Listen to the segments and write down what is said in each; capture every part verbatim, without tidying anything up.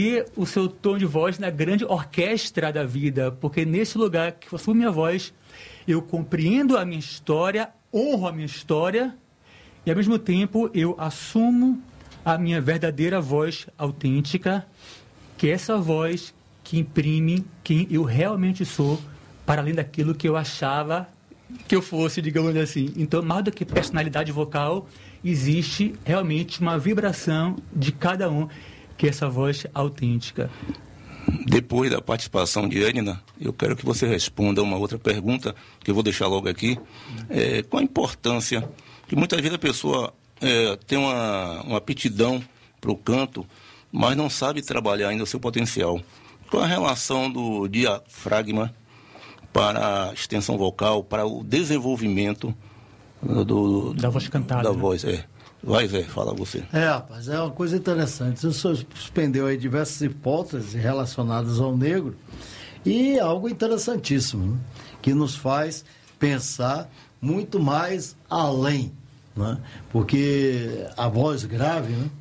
E o seu tom de voz na grande orquestra da vida, porque nesse lugar que eu assumo minha voz, eu compreendo a minha história, honro a minha história e, ao mesmo tempo, eu assumo a minha verdadeira voz autêntica, que é essa voz que imprime quem eu realmente sou, para além daquilo que eu achava que eu fosse, digamos assim. Então, mais do que personalidade vocal, existe realmente uma vibração de cada um, que é essa voz autêntica. Depois da participação de Edna, eu quero que você responda uma outra pergunta, que eu vou deixar logo aqui. É, qual a importância, que muitas vezes a pessoa é, tem uma, uma aptidão para o canto, mas não sabe trabalhar ainda o seu potencial. Qual a relação do diafragma para a extensão vocal, para o desenvolvimento do, da voz cantada? Da né? voz, é. Vai, Zé, fala você. É, rapaz, é uma coisa interessante. O senhor suspendeu aí diversas hipóteses relacionadas ao negro e algo interessantíssimo, né? Que nos faz pensar muito mais além, né? Porque a voz grave, né?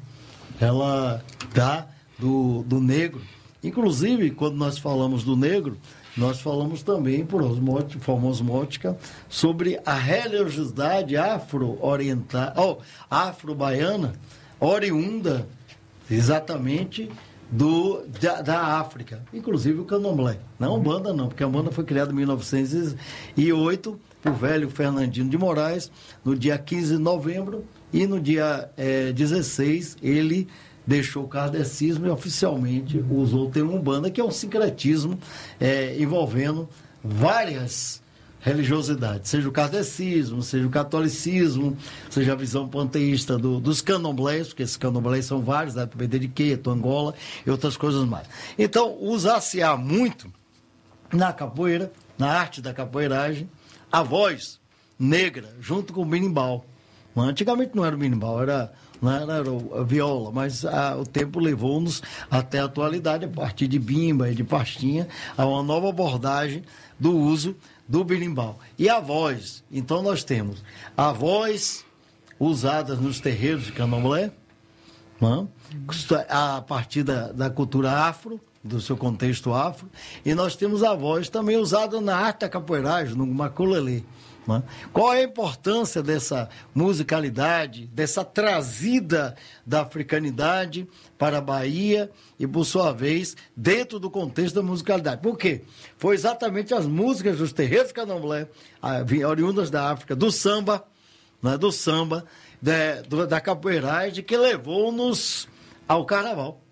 Ela dá do, do negro. Inclusive, quando nós falamos do negro, nós falamos também, por osmótica, forma osmótica, sobre a religiosidade afro-oriental, oh, afro-baiana, oriunda exatamente do, da, da África, inclusive o candomblé. Não a Umbanda não, porque a Umbanda foi criada em mil novecentos e oito por velho Fernandino de Moraes, no dia quinze de novembro, e no dia eh, dezesseis ele deixou o kardecismo e oficialmente usou o termo Umbanda, que é um sincretismo é, envolvendo várias religiosidades, seja o kardecismo, seja o catolicismo, seja a visão panteísta do, dos candomblés, porque esses candomblés são vários, da Pederiqueto, Angola e outras coisas mais. Então, usar-se-á muito na capoeira, na arte da capoeiragem, a voz negra, junto com o berimbau. Antigamente não era o berimbau, era... não era a viola, mas a, o tempo levou-nos até a atualidade, a partir de bimba e de pastinha, a uma nova abordagem do uso do berimbau. E a voz, então nós temos a voz usada nos terreiros de candomblé, não? A partir da, da cultura afro, do seu contexto afro, e nós temos a voz também usada na arte da capoeiragem, no maculelê. Qual é a importância dessa musicalidade, dessa trazida da africanidade para a Bahia e, por sua vez, dentro do contexto da musicalidade? Por quê? Foi exatamente as músicas dos terreiros candomblé, oriundas da África, do samba, né, do samba, da, do, da capoeiragem, que levou-nos ao carnaval.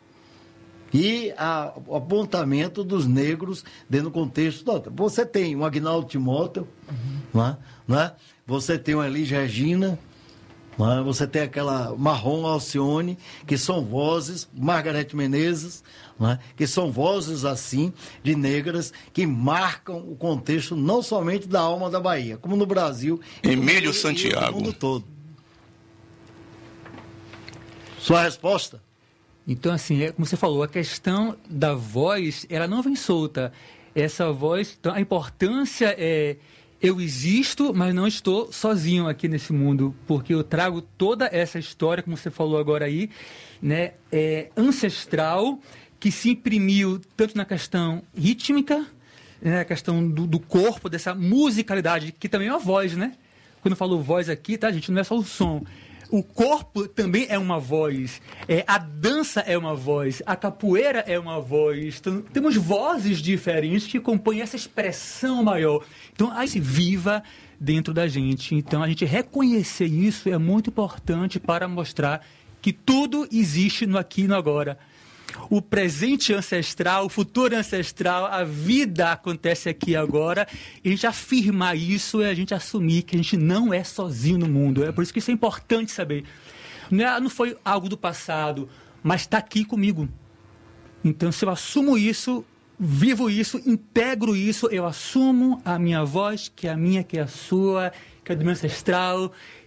E a, o apontamento dos negros dentro do contexto. Você tem um Agnaldo Timóteo, uhum. não é? Não é? Você tem uma Elis Regina, não é? Você tem aquela Marrom Alcione, que são vozes, Margarete Menezes, não é? Que são vozes assim, de negras, que marcam o contexto não somente da alma da Bahia, como no Brasil, Emílio e, Santiago. E no mundo todo. Sua resposta? Então, assim, é, como você falou, a questão da voz, ela não vem solta. Essa voz, então, a importância é, eu existo, mas não estou sozinho aqui nesse mundo, porque eu trago toda essa história, como você falou agora aí, né, é, ancestral, que se imprimiu tanto na questão rítmica, né, a questão do, do corpo, dessa musicalidade, que também é uma voz, né? Quando eu falo voz aqui, tá, gente, não é só o som. O corpo também é uma voz, é, a dança é uma voz, a capoeira é uma voz. Então, temos vozes diferentes que compõem essa expressão maior. Então, aí se viva dentro da gente. Então, a gente reconhecer isso é muito importante para mostrar que tudo existe no aqui e no agora. O presente ancestral, o futuro ancestral, a vida acontece aqui e agora, e a gente afirmar isso é a gente assumir que a gente não é sozinho no mundo. É por isso que isso é importante saber. Não, é, não foi algo do passado, mas está aqui comigo. Então, se eu assumo isso, vivo isso, integro isso, eu assumo a minha voz, que é a minha, que é a sua, que é do meu ancestral,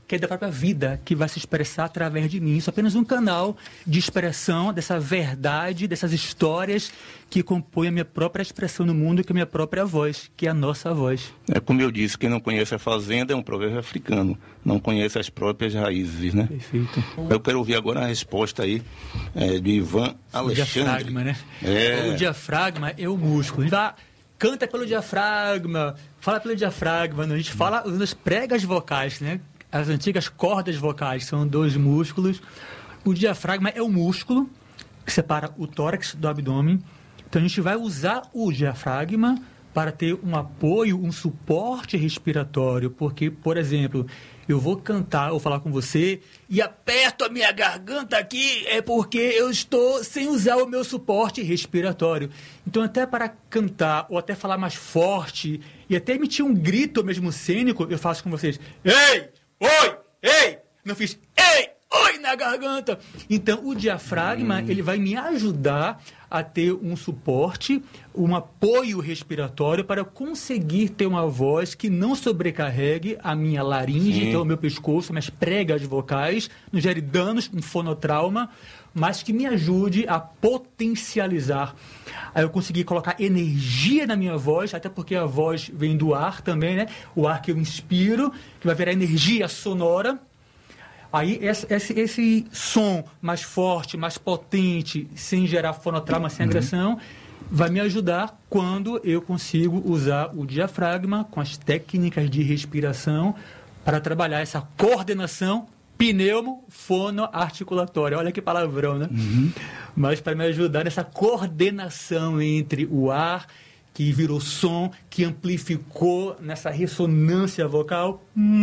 que é da própria vida, que vai se expressar através de mim. Isso é apenas um canal de expressão dessa verdade, dessas histórias que compõem a minha própria expressão no mundo, que é a minha própria voz, que é a nossa voz. É como eu disse, quem não conhece a fazenda é um provérbio africano, não conhece as próprias raízes, né? Perfeito. Eu quero ouvir agora a resposta aí é, de Ivan Alexandre. O diafragma, né? É. O diafragma é o músculo. A gente vai, canta pelo diafragma, fala pelo diafragma, a gente fala usando as pregas vocais, né? As antigas cordas vocais, são dois músculos. O diafragma é o músculo que separa o tórax do abdômen. Então, a gente vai usar o diafragma para ter um apoio, um suporte respiratório, porque, por exemplo, eu vou cantar ou falar com você e aperto a minha garganta aqui, é porque eu estou sem usar o meu suporte respiratório. Então, até para cantar ou até falar mais forte e até emitir um grito mesmo cênico, eu faço com vocês: ei, oi, ei, não fiz ei, oi na garganta. Então, o diafragma, hum. ele vai me ajudar a ter um suporte, um apoio respiratório para conseguir ter uma voz que não sobrecarregue a minha laringe, então o meu pescoço, minhas pregas vocais, não gere danos, um fonotrauma, mas que me ajude a potencializar. Aí eu consegui colocar energia na minha voz, até porque a voz vem do ar também, né? O ar que eu inspiro, que vai virar energia sonora. Aí esse, esse, esse som mais forte, mais potente, sem gerar fonotrauma, sem uhum. agressão, vai me ajudar quando eu consigo usar o diafragma com as técnicas de respiração para trabalhar essa coordenação pneumo-fono-articulatória. Olha que palavrão, né? Uhum. Mas para me ajudar nessa coordenação entre o ar, que virou som, que amplificou nessa ressonância vocal,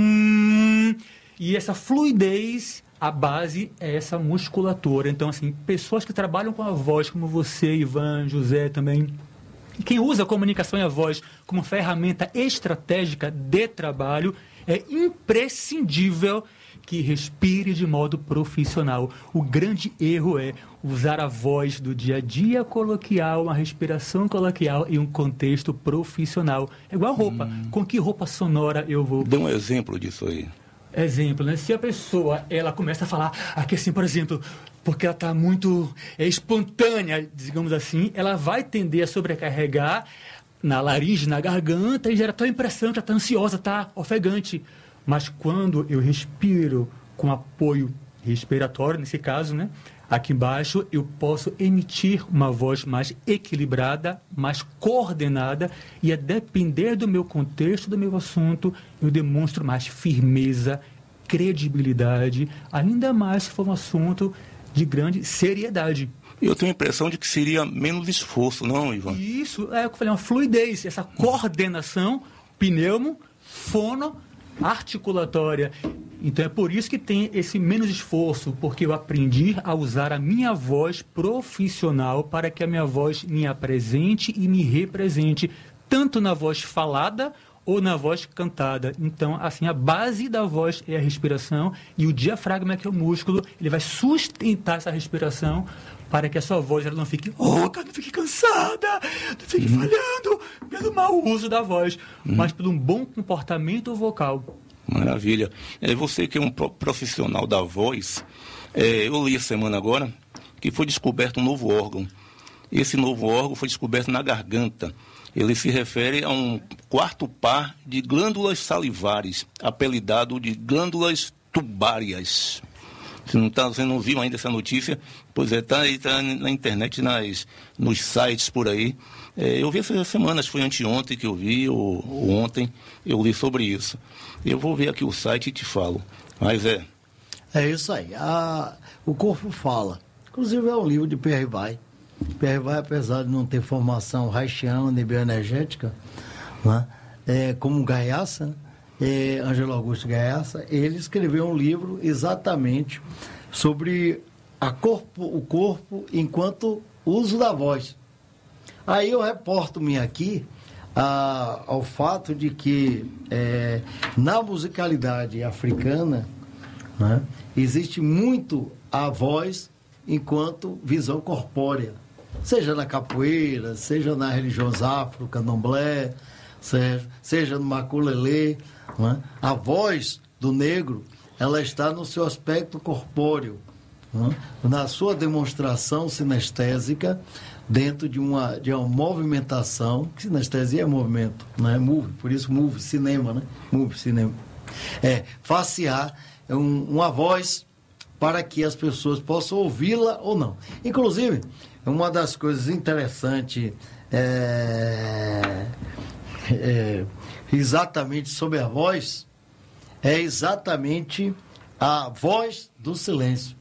hum, e essa fluidez, a base é essa musculatura. Então, assim, pessoas que trabalham com a voz, como você, Ivan, José também, quem usa a comunicação e a voz como ferramenta estratégica de trabalho, é imprescindível que respire de modo profissional. O grande erro é usar a voz do dia a dia coloquial, uma respiração coloquial em um contexto profissional. É igual a roupa. Hum. Com que roupa sonora eu vou... Dê um exemplo disso aí. Exemplo, né? Se a pessoa, ela começa a falar aqui assim, por exemplo, porque ela está muito é, espontânea, digamos assim, ela vai tender a sobrecarregar na laringe, na garganta, e gera a impressão que ela está ansiosa, está ofegante. Mas quando eu respiro com apoio respiratório, nesse caso, né? Aqui embaixo, eu posso emitir uma voz mais equilibrada, mais coordenada, e a depender do meu contexto, do meu assunto, eu demonstro mais firmeza, credibilidade, ainda mais se for um assunto de grande seriedade. Eu tenho a impressão de que seria menos esforço, não, Ivan? Isso, é o que eu falei, uma fluidez, essa coordenação pneumo, fono, articulatória. Então é por isso que tem esse menos esforço, porque eu aprendi a usar a minha voz profissional para que a minha voz me apresente e me represente, tanto na voz falada ou na voz cantada. Então, assim, a base da voz é a respiração e o diafragma, que é o músculo, ele vai sustentar essa respiração para que a sua voz ela não fique rouca, não fique cansada, não fique uhum. falhando pelo mau uso da voz, uhum. mas pelo um bom comportamento vocal. Maravilha. É, você que é um profissional da voz, é, eu li essa semana agora que foi descoberto um novo órgão. Esse novo órgão foi descoberto na garganta. Ele se refere a um quarto par de glândulas salivares, apelidado de glândulas tubárias. Você não, tá, você não viu ainda essa notícia? Pois é, está aí tá na internet, nas, nos sites por aí. É, eu vi essas semanas, foi anteontem que eu vi, ou, ou ontem, eu li sobre isso. Eu vou ver aqui o site e te falo. Mas é... É isso aí. A, o corpo fala. Inclusive é um livro de Pierre Vai. Pierre Vai, apesar de não ter formação haitiana nem bioenergética, né? é, como Gaiaça, é, Ângelo Augusto Gaiaça, ele escreveu um livro exatamente sobre a corpo, o corpo enquanto uso da voz. Aí eu reporto-me aqui a, ao fato de que é, na musicalidade africana, né, existe muito a voz enquanto visão corpórea, seja na capoeira, seja na religião afro, candomblé, seja, seja no maculelê, né, a voz do negro ela está no seu aspecto corpóreo, né? Na sua demonstração sinestésica, dentro de uma, de uma movimentação, que sinestesia é movimento, né? Move, por isso move, cinema, né? Move, cinema. É, facear um, uma voz para que as pessoas possam ouvi-la ou não. Inclusive, uma das coisas interessantes é, é, exatamente sobre a voz é exatamente a voz do silêncio.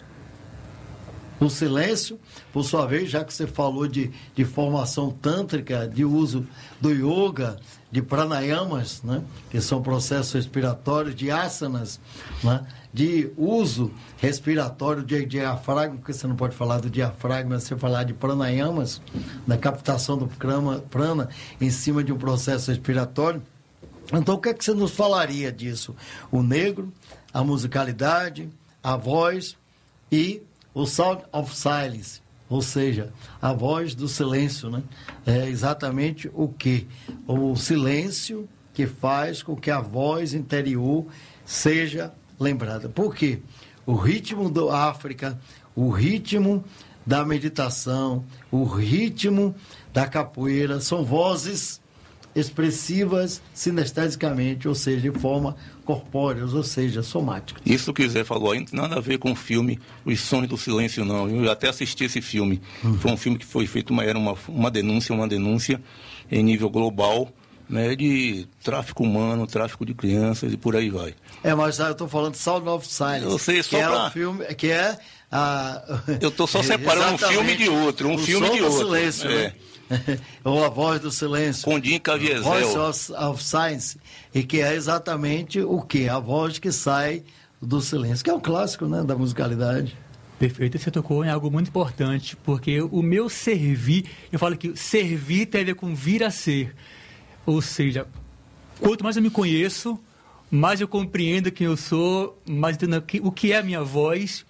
O silêncio, por sua vez, já que você falou de, de formação tântrica, de uso do yoga, de pranayamas, né, que são processos respiratórios, de asanas, né, de uso respiratório de diafragma, porque você não pode falar do diafragma, você falar de pranayamas, da captação do prana, prana em cima de um processo respiratório. Então, o que é que você nos falaria disso? O negro, a musicalidade, a voz e o sound of silence, ou seja, a voz do silêncio, né? É exatamente o que? O silêncio que faz com que a voz interior seja lembrada. Por quê? O ritmo da África, o ritmo da meditação, o ritmo da capoeira, são vozes expressivas sinestesicamente, ou seja, de forma corpórea, ou seja, somática. Isso que o Zé falou aí não tem nada a ver com o filme Os Sons do Silêncio, não. Eu até assisti esse filme. Uhum. Foi um filme que foi feito, uma, era uma, uma denúncia, uma denúncia em nível global, né, de tráfico humano, tráfico de crianças e por aí vai. É, mas eu estou falando de Sound of Silence. Eu sei, só que pra... é um filme que é a... Eu estou só separando um filme de outro, um o filme som de do outro. Silêncio, é. né? Ou a voz do silêncio. Condim Caviezel. Voice of, of Science. E que é exatamente o quê? A voz que sai do silêncio, que é um clássico, né, da musicalidade. Perfeito, você tocou em algo muito importante, porque o meu servir, eu falo que servir tem a ver com vir a ser. Ou seja, quanto mais eu me conheço, mais eu compreendo quem eu sou, mais entendo o que é a minha voz.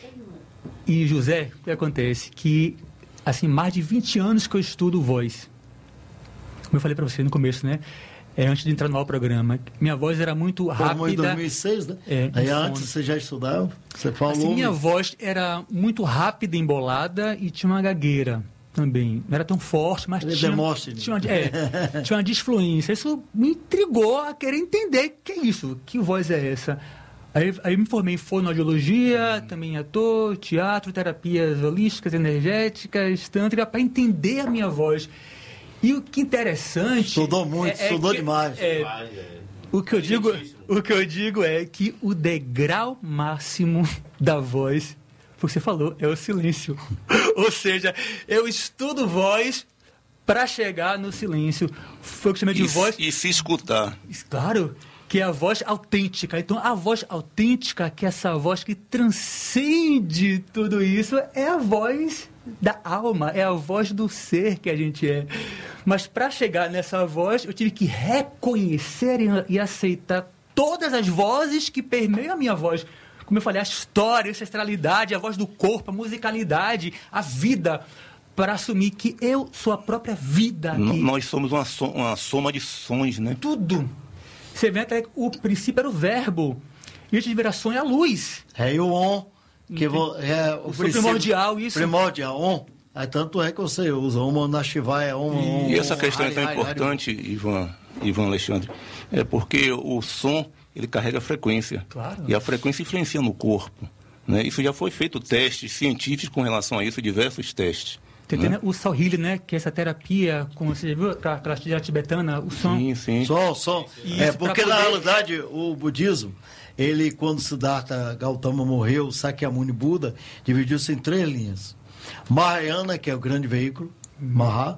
E, José, o que acontece? Que assim, mais de vinte anos que eu estudo voz. Como eu falei para você no começo, né? É, antes de entrar no programa. Minha voz era muito rápida. Formou em dois mil e seis, né? É, aí antes você já estudava? Você falou... Assim, minha voz era muito rápida, embolada e tinha uma gagueira também. Não era tão forte, mas Ele tinha, demonstra, tinha, uma, é, tinha uma disfluência. Isso me intrigou a querer entender o que é isso, que voz é essa. Aí, aí me formei em fonoaudiologia, hum. também ator, teatro, terapias holísticas, energéticas, tântrica, para entender a minha voz. E o que interessante... Estudou muito, é, estudou é que, demais. É, o, que eu digo, o que eu digo é que o degrau máximo da voz, foi o que você falou, é o silêncio. Ou seja, eu estudo voz para chegar no silêncio. Foi o que eu chamei de e, voz... E se escutar. Claro... que é a voz autêntica. Então, a voz autêntica, que é essa voz que transcende tudo isso, é a voz da alma, é a voz do ser que a gente é. Mas para chegar nessa voz, eu tive que reconhecer e aceitar todas as vozes que permeiam a minha voz. Como eu falei, a história, a ancestralidade, a voz do corpo, a musicalidade, a vida, para assumir que eu sou a própria vida. N- nós somos uma, so- uma soma de sons, né? Tudo. Você vê até que o princípio era o verbo. E antes de virar som é a luz. É o on, que vo, é o, o primordial, isso. Primordial, on. Aí, tanto é que você usa Om na Shivaya, Om, Om. E essa questão Hari, é tão Hari, importante, Hari. Ivan, Ivan Alexandre, é porque o som, ele carrega frequência. Claro. E a frequência influencia no corpo. Né? Isso já foi feito testes científicos com relação a isso, diversos testes. Tem né? né? o Sauhili, né? Que é essa terapia, como você já viu, para a tibetana, o som. Sim, sim. Som, som. Isso, é, porque pra na poder... realidade o budismo, ele, quando Siddhartha Gautama morreu, Sakyamuni Buda, dividiu-se em três linhas. Mahayana, que é o grande veículo, uhum. Maha.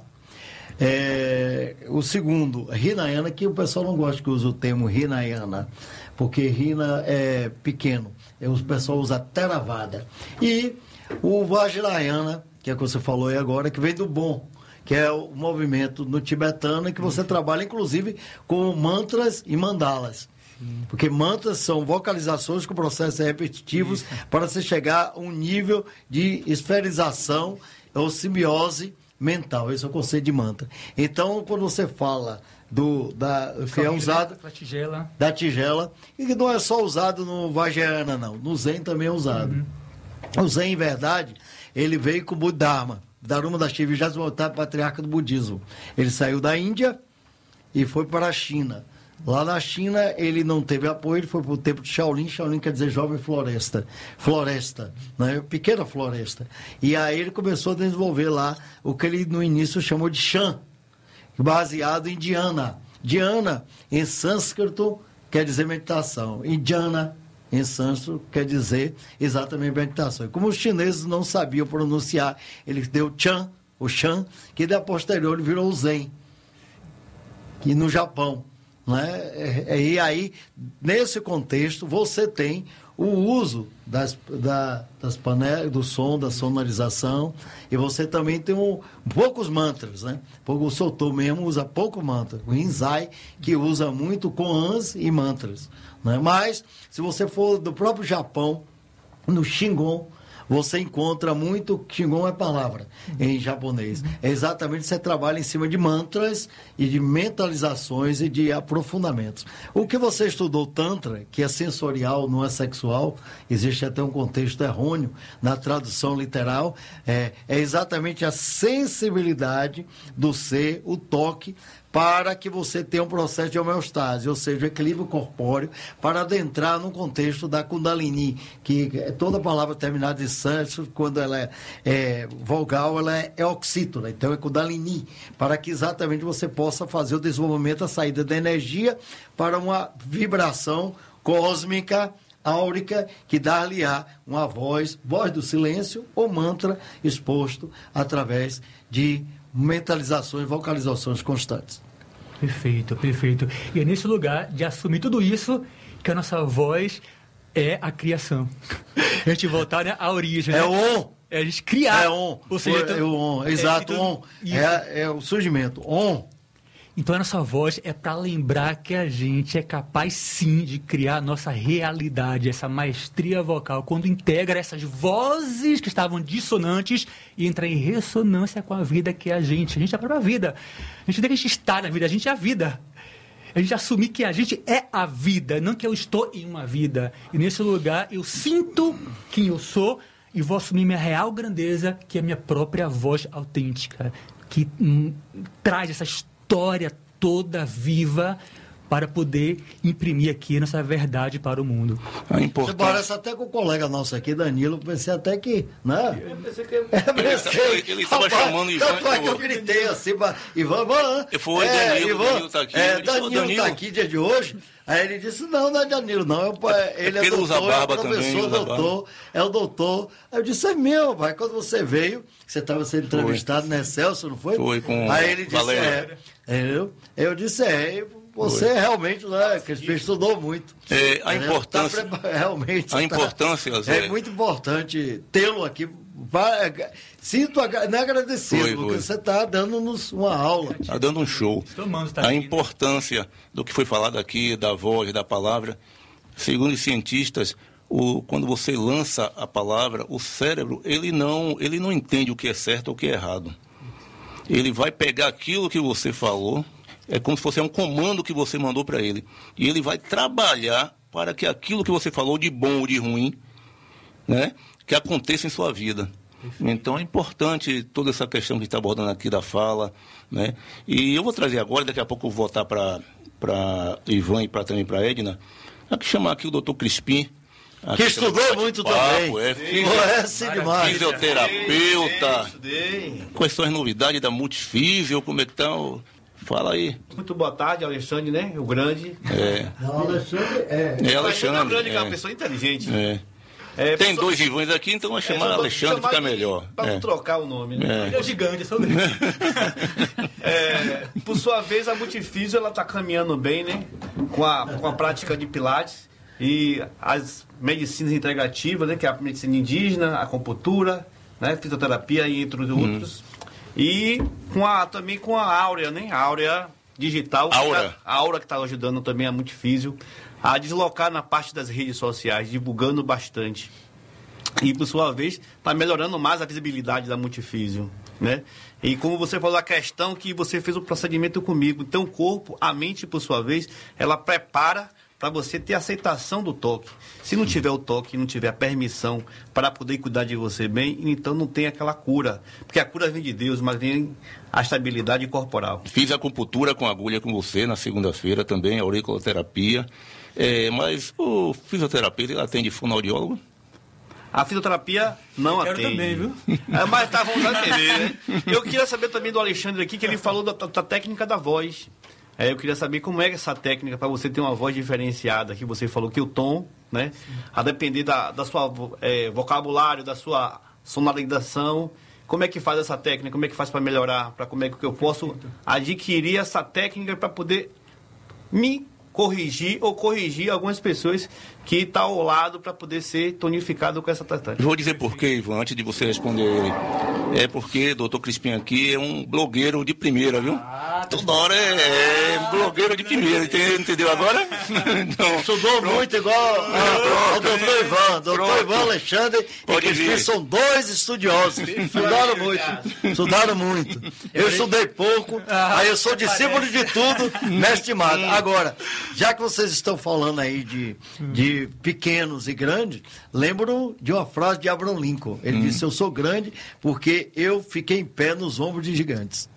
É, o segundo, Hinayana, que o pessoal não gosta que use o termo Hinayana, porque Hina é pequeno. O pessoal usa Theravada. E o Vajrayana, que é o que você falou aí agora, que vem do bom, que é o movimento no tibetano, que você trabalha, inclusive, com mantras e mandalas. Sim. Porque mantras são vocalizações com processos repetitivos. Isso. Para você chegar a um nível de esferização ou simbiose mental. Esse é o conceito de mantra. Então, quando você fala do, da, que é usado da tigela. da tigela, e que não é só usado no Vajrayana, não. No Zen também é usado. Uhum. O Zen, em verdade, ele veio com o Buddharma. Dharma das vigésima oitava patriarca do budismo. Ele saiu da Índia e foi para a China. Lá na China, ele não teve apoio, ele foi para o templo de Shaolin. Shaolin quer dizer jovem floresta. Floresta, né? Pequena floresta. E aí ele começou a desenvolver lá o que ele no início chamou de Shan, baseado em Dhyana. Dhyana, em sânscrito, quer dizer meditação. E Dhyana, em sânscrito, quer dizer exatamente meditação. E como os chineses não sabiam pronunciar, ele deu Chan, o Shan, que da posterior virou o Zen, que no Japão. Né? E aí, nesse contexto, você tem o uso das, da, das panelas, do som, da sonorização, e você também tem um, poucos mantras, né? O Soto mesmo usa pouco mantra, o Rinzai, que usa muito koans e mantras. Né? Mas, se você for do próprio Japão, no Shingon, você encontra muito, Shingon é palavra em japonês. É exatamente, você trabalha em cima de mantras e de mentalizações e de aprofundamentos. O que você estudou Tantra, que é sensorial, não é sexual, existe até um contexto errôneo na tradução literal, é, é exatamente a sensibilidade do ser, o toque, para que você tenha um processo de homeostase, ou seja, o equilíbrio corpóreo, para adentrar no contexto da Kundalini, que toda palavra terminada em sânscrito, quando ela é, é vogal, ela é, é oxítona, então é Kundalini, para que exatamente você possa fazer o desenvolvimento, a saída da energia para uma vibração cósmica, áurica, que dá-lhe-á uma voz, voz do silêncio ou mantra exposto através de mentalizações, vocalizações constantes. Perfeito, perfeito. E é nesse lugar de assumir tudo isso que a nossa voz é a criação. A gente voltar, né, à origem. É né? on. É a gente criar. É on. Ou seja, então, é o on. Exato, é, então, on. É, é o surgimento. On. Então a nossa voz é para lembrar que a gente é capaz sim de criar a nossa realidade, essa maestria vocal, quando integra essas vozes que estavam dissonantes e entra em ressonância com a vida que é a gente. A gente é a própria vida. A gente não é que a gente está na vida, a gente é a vida. A gente assumir que a gente é a vida, não que eu estou em uma vida. E nesse lugar eu sinto quem eu sou e vou assumir minha real grandeza, que é a minha própria voz autêntica, que hum, traz essa história história toda viva para poder imprimir aqui nossa verdade para o mundo. A importância... Você parece até com o colega nosso aqui, Danilo, pensei até que, né? Eu pensei que... É, ele estava chamando Ivan... Tanto é que eu gritei assim, Ivan, Ivan... Foi é, Danilo, Ivan, Danilo está aqui. É, Danilo está aqui dia de hoje. Aí ele disse, não, não é Danilo, não. É, ele é, ele doutor, usa barba é professor, também, doutor, é o doutor. Aí eu disse, é meu, pai. Quando você veio, você estava sendo entrevistado, né, Celso, não foi? Foi, com Aí ele disse, Valéria. é, eu, eu disse, é, você foi. Realmente, né, que estudou muito. É, a importância... Tá, realmente. A importância, tá, Zé. É muito importante tê-lo aqui. Sinto né, agradecido, foi, porque foi. Você está dando-nos uma aula. Está dando um show. A importância do que foi falado aqui, da voz, da palavra. Segundo os cientistas, o, quando você lança a palavra, o cérebro, ele não, ele não entende o que é certo ou o que é errado. Ele vai pegar aquilo que você falou, é como se fosse um comando que você mandou para ele. E ele vai trabalhar para que aquilo que você falou, de bom ou de ruim, né, que aconteça em sua vida. Então é importante toda essa questão que está abordando aqui da fala, né? E eu vou trazer agora, daqui a pouco eu vou voltar para Ivan e pra, também para a Edna, aqui chamar aqui o doutor Crispim. Que estudou muito também. É, fisio, demais. Fisioterapeuta. Quais são as novidades da Multifísio? Como é que estão? Fala aí. Muito boa tarde, Alexandre, né? O grande. É. Não, Alexandre é. É Alexandre. É o grande, é. que é uma pessoa inteligente. É. É, Tem pessoa... dois Ivãs aqui, então vai chamar é, Alexandre, fica melhor. Para é. não trocar o nome, né? É, é gigante, é só grande. é, Por sua vez, a Multifísio, ela está caminhando bem, né? Com a, com a prática de Pilates e as medicinas integrativas, né? Que é a medicina indígena, a acupuntura, né? Fisioterapia, entre os outros. Hum. E com a, também com a Áurea, né? A Áurea digital. Aura. A Aura que está ajudando também a Multifísio a deslocar na parte das redes sociais, divulgando bastante. E, por sua vez, está melhorando mais a visibilidade da Multifísio. né? E como você falou, a questão que você fez o procedimento comigo. Então, o corpo, a mente, por sua vez, ela prepara para você ter aceitação do toque. Se não tiver o toque, não tiver a permissão para poder cuidar de você bem, então não tem aquela cura. Porque a cura vem de Deus, mas vem a estabilidade corporal. Fiz acupuntura com agulha com você na segunda-feira também, a auriculoterapia. É, mas o fisioterapeuta, ele atende fonoaudiólogo? A fisioterapia não Eu atende. quero também, viu? É, mas tá, vamos atender, né? Eu queria saber também do Alexandre aqui, que ele falou da, da técnica da voz. É, eu queria saber como é essa técnica para você ter uma voz diferenciada, que você falou que o tom, né? A depender da, da sua é, vocabulário, da sua sonorização. Como é que faz essa técnica? Como é que faz para melhorar? Para como é que eu posso adquirir essa técnica para poder me corrigir ou corrigir algumas pessoas que estão ao lado para poder ser tonificado com essa técnica? Vou dizer por quê, Ivan, antes de você responder ele. É porque o doutor Crispim aqui é um blogueiro de primeira, viu? Toda hora é, é blogueiro de primeira, entendeu agora? Então, Estudou pronto. muito igual a- ao doutor Ivan. doutor Pronto. Ivan Alexandre e Pode Crispim vir. são dois estudiosos. Estudaram muito. Estudaram muito. Eu estudei pouco, aí eu sou discípulo de tudo, mestre Mato. Agora, já que vocês estão falando aí de, de pequenos e grandes, lembro de uma frase de Abraham Lincoln. Ele disse, eu sou grande porque eu fiquei em pé nos ombros de gigantes.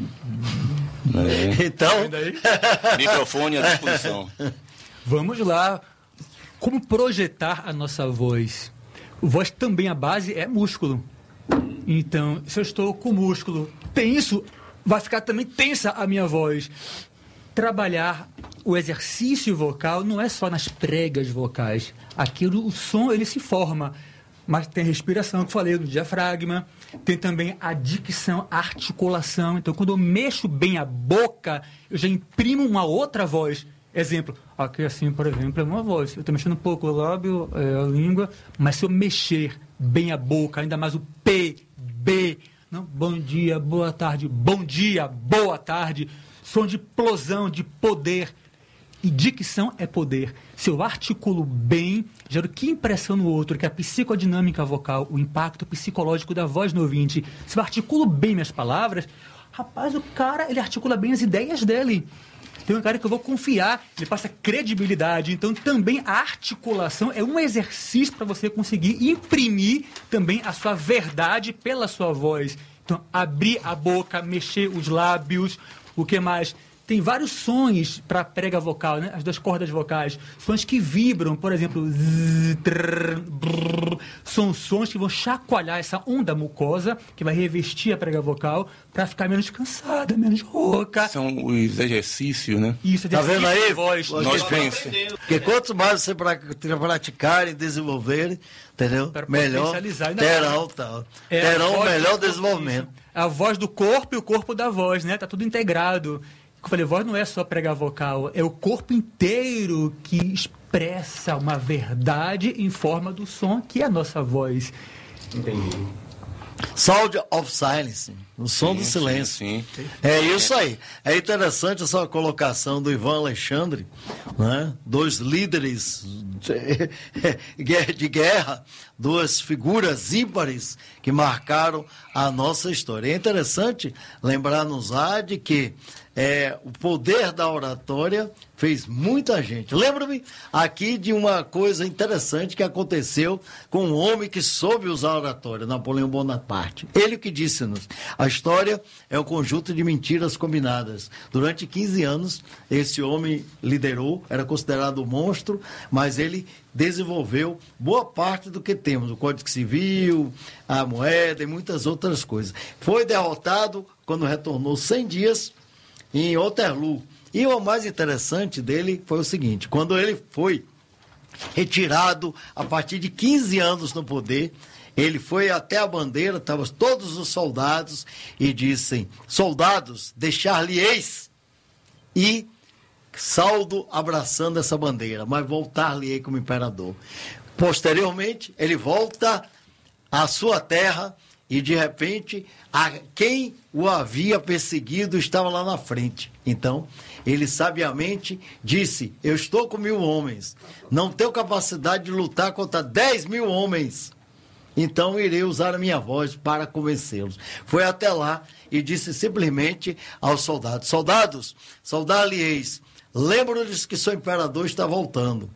É. Então, Microfone à disposição. Vamos lá. Como projetar a nossa voz? Voz também, a base é músculo. Então, se eu estou com músculo tenso, vai ficar também tensa a minha voz. Trabalhar o exercício vocal não é só nas pregas vocais. Aquilo, o som, ele se forma. Mas tem a respiração, que eu falei, do diafragma. Tem também a dicção, a articulação. Então, quando eu mexo bem a boca, eu já imprimo uma outra voz. Exemplo, aqui assim, por exemplo, é uma voz. Eu estou mexendo um pouco o lábio, é, a língua, mas se eu mexer bem a boca, ainda mais o P, B, não? Bom dia, boa tarde, bom dia, boa tarde, som de explosão, de poder. E dicção é poder. Se eu articulo bem, gero que impressão no outro, que é a psicodinâmica vocal, o impacto psicológico da voz no ouvinte. Se eu articulo bem minhas palavras, rapaz, o cara, ele articula bem as ideias dele. Tem um cara que eu vou confiar, ele passa credibilidade. Então, também a articulação é um exercício para você conseguir imprimir também a sua verdade pela sua voz. Então, abrir a boca, mexer os lábios, o que mais? Tem vários sons para a prega vocal, né? As duas cordas vocais. Sons que vibram, por exemplo, zzz, trrr, brrr, são sons que vão chacoalhar essa onda mucosa, que vai revestir a prega vocal, para ficar menos cansada, menos rouca. São os exercícios, né? Isso, Tá vendo aí? de voz. Nós pensamos. porque quanto mais você pra- praticarem, desenvolverem, entendeu? Para Melhor potencializar ainda terão, tá, É a terão o voz melhor do corpo, desenvolvimento. isso. A voz do corpo e o corpo da voz, né? Tá tudo integrado. Eu falei, voz não é só pregar vocal, é o corpo inteiro que expressa uma verdade em forma do som, que é a nossa voz. Entendi. Sound of Silence, o som Sim, do silêncio. sim, sim. É isso aí. É interessante essa colocação do Ivan Alexandre, né? Dois líderes de, de guerra, duas figuras ímpares que marcaram a nossa história. É interessante lembrar-nos-á de que é, o poder da oratória fez muita gente. Lembro-me aqui de uma coisa interessante que aconteceu com um homem que soube usar a oratória, Napoleão Bonaparte. Ele que disse-nos, a história é um conjunto de mentiras combinadas. Durante quinze anos, esse homem liderou, era considerado um monstro, mas ele desenvolveu boa parte do que temos, o Código Civil, a moeda e muitas outras coisas. Foi derrotado quando retornou cem dias em Waterloo. E o mais interessante dele foi o seguinte, quando ele foi retirado a partir de quinze anos no poder, ele foi até a bandeira, estavam todos os soldados e dissem, soldados, deixar-lhe-eis e saldo abraçando essa bandeira, mas voltar-lhe-ei como imperador. Posteriormente, ele volta à sua terra e, de repente, a quem o havia perseguido estava lá na frente. Então, ele sabiamente disse, eu estou com mil homens, não tenho capacidade de lutar contra dez mil homens. então irei usar a minha voz para convencê-los. Foi até lá e disse simplesmente aos soldados: soldados, soldar-lhe-eis, lembro-lhes que seu imperador está voltando.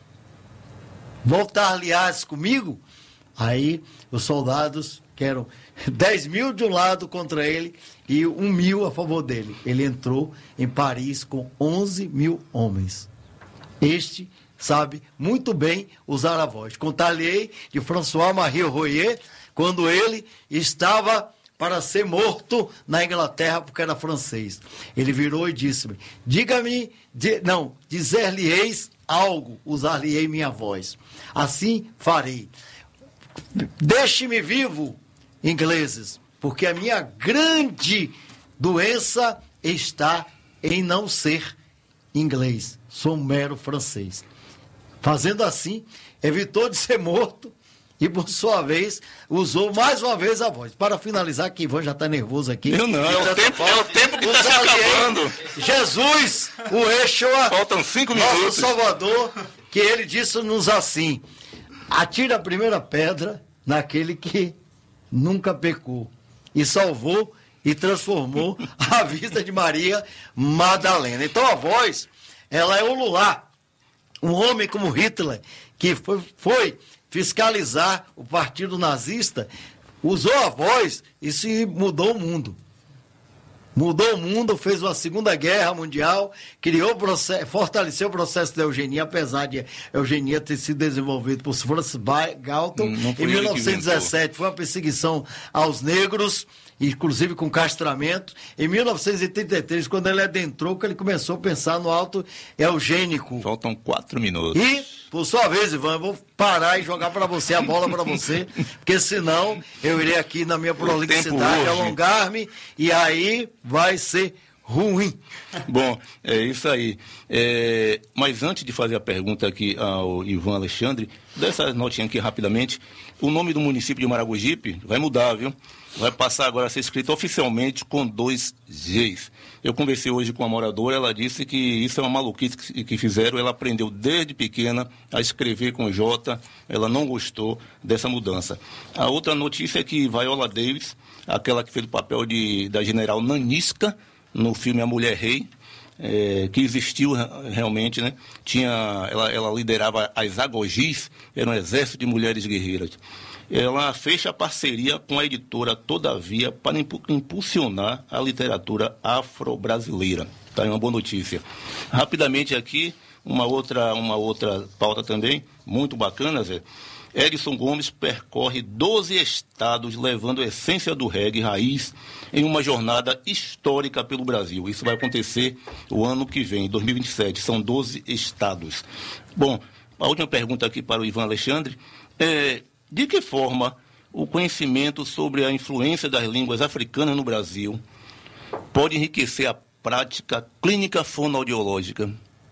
Voltar-lhe-ás comigo? Aí os soldados, que eram dez mil de um lado contra ele e um mil a favor dele. Ele entrou em Paris com onze mil homens. Este sabe muito bem usar a voz. Contar-lhe-ei de François-Marie Royer, quando ele estava para ser morto na Inglaterra, porque era francês. Ele virou e disse-me: diga-me, di, não, dizer-lhe-eis algo, usar-lhe-ei minha voz. Assim farei. Deixe-me vivo, ingleses, porque a minha grande doença está em não ser inglês. Sou um mero francês. Fazendo assim, evitou de ser morto e, por sua vez, usou mais uma vez a voz. Para finalizar, que Ivan já está nervoso aqui. Eu não, é o tempo, é o tempo que está se acabando. Jesus, o Yeshua, faltam cinco nosso minutos. Salvador, que ele disse-nos assim: atira a primeira pedra naquele que nunca pecou. E salvou e transformou a vida de Maria Madalena. Então a voz, ela é o lular. Um homem como Hitler, que foi, foi fiscalizar o partido nazista, usou a voz e se mudou o mundo. Mudou o mundo, fez uma Segunda Guerra Mundial, criou o processo, fortaleceu o processo da eugenia, apesar de a eugenia ter sido desenvolvido por Francis Galton. Em mil novecentos e dezessete foi uma perseguição aos negros, inclusive com castramento. Em mil novecentos e trinta e três, quando ele adentrou, que ele começou a pensar no alto eugênico. Faltam quatro minutos. E, por sua vez, Ivan, eu vou parar e jogar para você, a bola para você, porque senão eu irei aqui na minha prolixidade alongar-me e aí vai ser ruim. Bom, é isso aí. É, mas antes de fazer a pergunta aqui ao Ivan Alexandre, dessa notinha aqui rapidamente, o nome do município de Maragogipe vai mudar, viu? Vai passar agora a ser escrito oficialmente com dois Gs. Eu conversei hoje com a moradora, ela disse que isso é uma maluquice que, que fizeram, ela aprendeu desde pequena a escrever com J, ela não gostou dessa mudança. A outra notícia é que Viola Davis, aquela que fez o papel de, da general Nanisca, no filme A Mulher Rei, é, que existiu realmente, né? Tinha, ela, ela liderava as Agogis, era um exército de mulheres guerreiras. Ela fecha parceria com a editora Todavia para impulsionar a literatura afro-brasileira. Tá aí uma boa notícia. Rapidamente aqui, uma outra, uma outra pauta também, muito bacana, Zé. Edson Gomes percorre doze estados levando a essência do reggae raiz em uma jornada histórica pelo Brasil. Isso vai acontecer o ano que vem, dois mil e vinte e sete. São doze estados. Bom, a última pergunta aqui para o Ivan Alexandre é: de que forma o conhecimento sobre a influência das línguas africanas no Brasil pode enriquecer a prática clínica fonoaudiológica?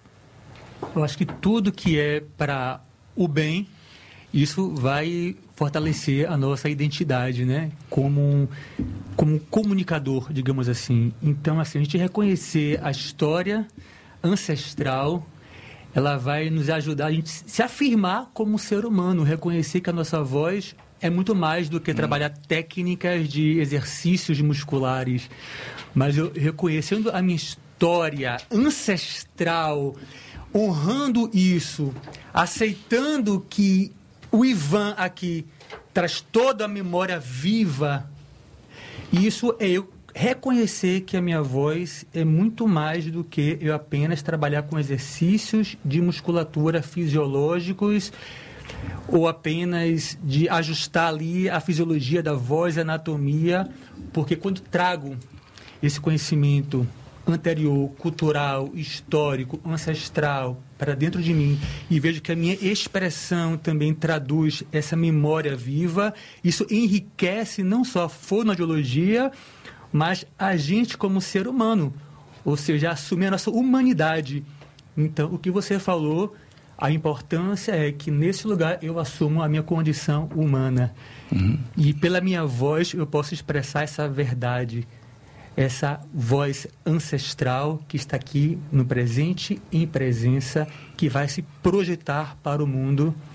Eu acho que tudo que é para o bem, isso vai fortalecer a nossa identidade, né? Como um, como um comunicador, digamos assim. Então, assim, a gente reconhecer a história ancestral, ela vai nos ajudar a gente se afirmar como ser humano, reconhecer que a nossa voz é muito mais do que hum. trabalhar técnicas de exercícios musculares, mas eu reconhecendo a minha história ancestral, honrando isso, aceitando que o Ivan aqui traz toda a memória viva, isso é eu reconhecer que a minha voz é muito mais do que eu apenas trabalhar com exercícios de musculatura fisiológicos ou apenas de ajustar ali a fisiologia da voz, a anatomia, porque quando trago esse conhecimento anterior, cultural, histórico, ancestral para dentro de mim e vejo que a minha expressão também traduz essa memória viva, isso enriquece não só a fonoaudiologia, mas a gente como ser humano, ou seja, assumir a nossa humanidade. Então, o que você falou, a importância é que nesse lugar eu assumo a minha condição humana. Uhum. E pela minha voz eu posso expressar essa verdade, essa voz ancestral que está aqui no presente, em presença, que vai se projetar para o mundo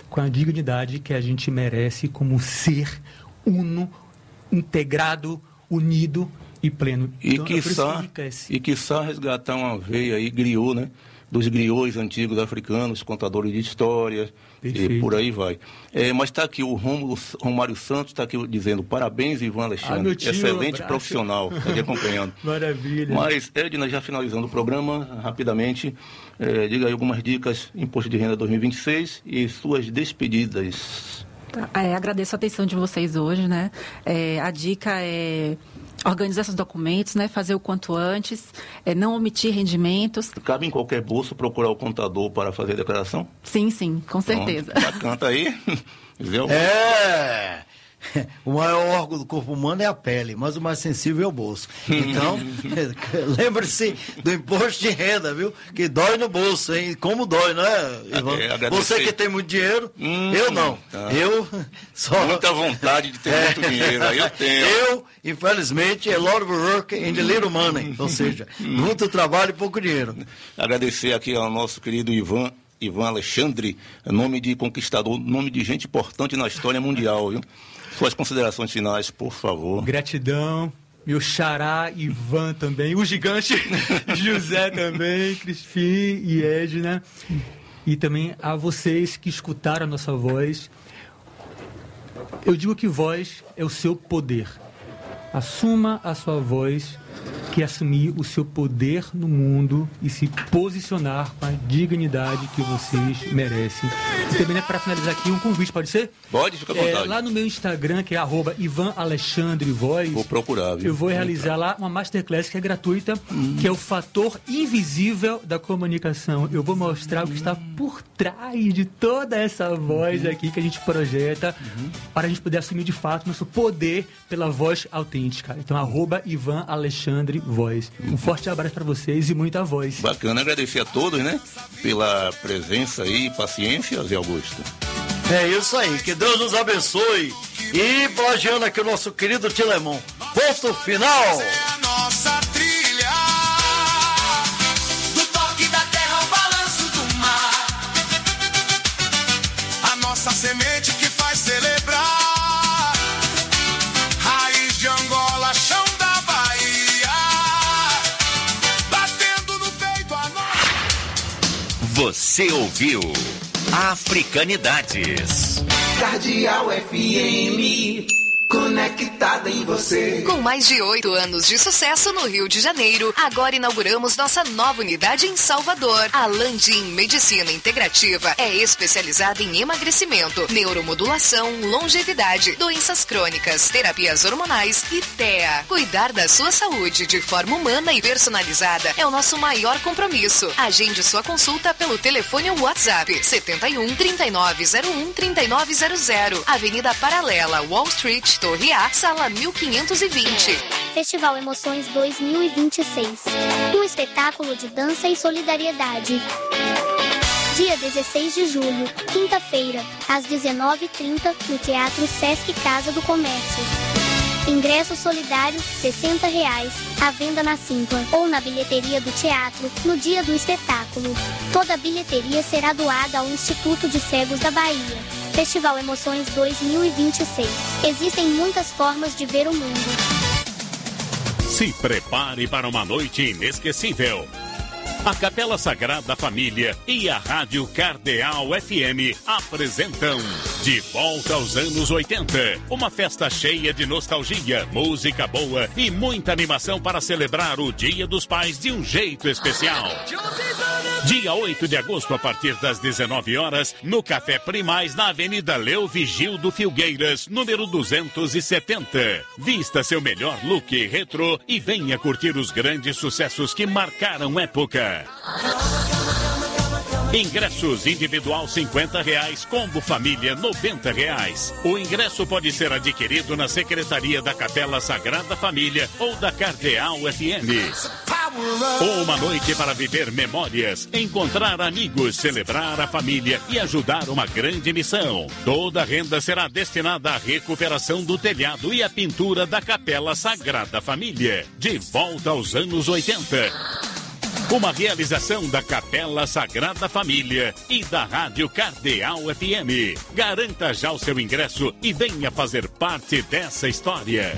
com a dignidade que a gente merece como ser uno, integrado, unido e pleno. E então, quiçá, esse... e quiçá resgatar uma veia aí, griot, né? Dos griots antigos africanos, contadores de histórias, Perfeito. E por aí vai. É, mas está aqui o Rômulo, Romário Santos, está aqui dizendo, parabéns, Ivan Alexandre, ah, tio, excelente um profissional, está aqui acompanhando. Maravilha. Mas, Edna, já finalizando o programa, rapidamente, é, diga aí algumas dicas, Imposto de Renda dois mil e vinte e seis e suas despedidas. É, agradeço a atenção de vocês hoje, né? É, a dica é organizar esses documentos, né? Fazer o quanto antes, é, não omitir rendimentos. Cabe em qualquer bolso procurar o contador para fazer a declaração? Sim, sim, com certeza. Pronto, canta aí. É... O maior órgão do corpo humano é a pele, mas o mais sensível é o bolso. Então, lembre-se do imposto de renda, viu? Que dói no bolso, hein? Como dói, não é, Ivan? É, você que tem muito dinheiro, hum, eu não. Tá. Eu só... Muita vontade de ter é. muito dinheiro, aí eu tenho. Eu, infelizmente, a lot of work and a little money. Ou seja, muito trabalho e pouco dinheiro. Agradecer aqui ao nosso querido Ivan, Ivan Alexandre, nome de conquistador, nome de gente importante na história mundial, viu? Suas considerações finais, por favor. Gratidão. Meu xará, Ivan também. O gigante José também, Crispim e Edna. E também a vocês que escutaram a nossa voz. Eu digo que voz é o seu poder. Assuma a sua voz, que é assumir o seu poder no mundo e se posicionar com a dignidade que vocês merecem. E também, né, para finalizar aqui, um convite, pode ser? Pode, fica à vontade. É, lá no meu Instagram, que é arroba Ivan Alexandre Voz. Vou procurar, viu? Eu vou realizar lá uma masterclass que é gratuita, hum. que é o fator invisível da comunicação. Eu vou mostrar o que está por trás de toda essa voz aqui que a gente projeta, uhum. para a gente poder assumir de fato nosso poder pela voz autêntica. Então, arroba Ivan Alexandre Voz. Um forte abraço para vocês e muita voz. Bacana, agradecer a todos, né? Pela presença e paciência, Zé Augusto. É isso aí, que Deus nos abençoe. E plagiando aqui o nosso querido Tilemon. Ponto final. Essa é a nossa trilha, do toque da terra ao balanço do mar. A nossa semente que faz celebrar. Raiz de Angola, chão da Bahia, batendo no peito a nossa. Você ouviu Africanidades. Cardeal F M, conectada em você. Com mais de oito anos de sucesso no Rio de Janeiro, agora inauguramos nossa nova unidade em Salvador. A Landim Medicina Integrativa é especializada em emagrecimento, neuromodulação, longevidade, doenças crônicas, terapias hormonais e T E A. Cuidar da sua saúde de forma humana e personalizada é o nosso maior compromisso. Agende sua consulta pelo telefone ou WhatsApp setenta e um, trinta e nove zero um, trinta e nove zero zero, Avenida Paralela, Wall Street, Torre A, sala mil quinhentos e vinte. Festival Emoções dois mil e vinte e seis. Um espetáculo de dança e solidariedade. Dia dezesseis de julho, quinta-feira, às dezenove e trinta, no Teatro Sesc Casa do Comércio. Ingresso solidário, sessenta reais, à venda na Simpla ou na bilheteria do teatro, no dia do espetáculo. Toda a bilheteria será doada ao Instituto de Cegos da Bahia. Festival Emoções dois mil e vinte e seis. Existem muitas formas de ver o mundo. Se prepare para uma noite inesquecível. A Capela Sagrada Família e a Rádio Cardeal F M apresentam De Volta aos Anos oitenta. Uma festa cheia de nostalgia, música boa e muita animação para celebrar o Dia dos Pais de um jeito especial. Dia oito de agosto, a partir das dezenove horas, no Café Primaz, na Avenida Leo Vigildo Filgueiras, número duzentos e setenta. Vista seu melhor look retrô e venha curtir os grandes sucessos que marcaram época. Ingressos individual cinquenta reais, combo família noventa reais. O ingresso pode ser adquirido na Secretaria da Capela Sagrada Família ou da Cardeal F M. Uma noite para viver memórias, encontrar amigos, celebrar a família e ajudar uma grande missão. Toda a renda será destinada à recuperação do telhado e à pintura da Capela Sagrada Família. De volta aos anos oitenta. Uma realização da Capela Sagrada Família e da Rádio Cardeal F M. Garanta já o seu ingresso e venha fazer parte dessa história.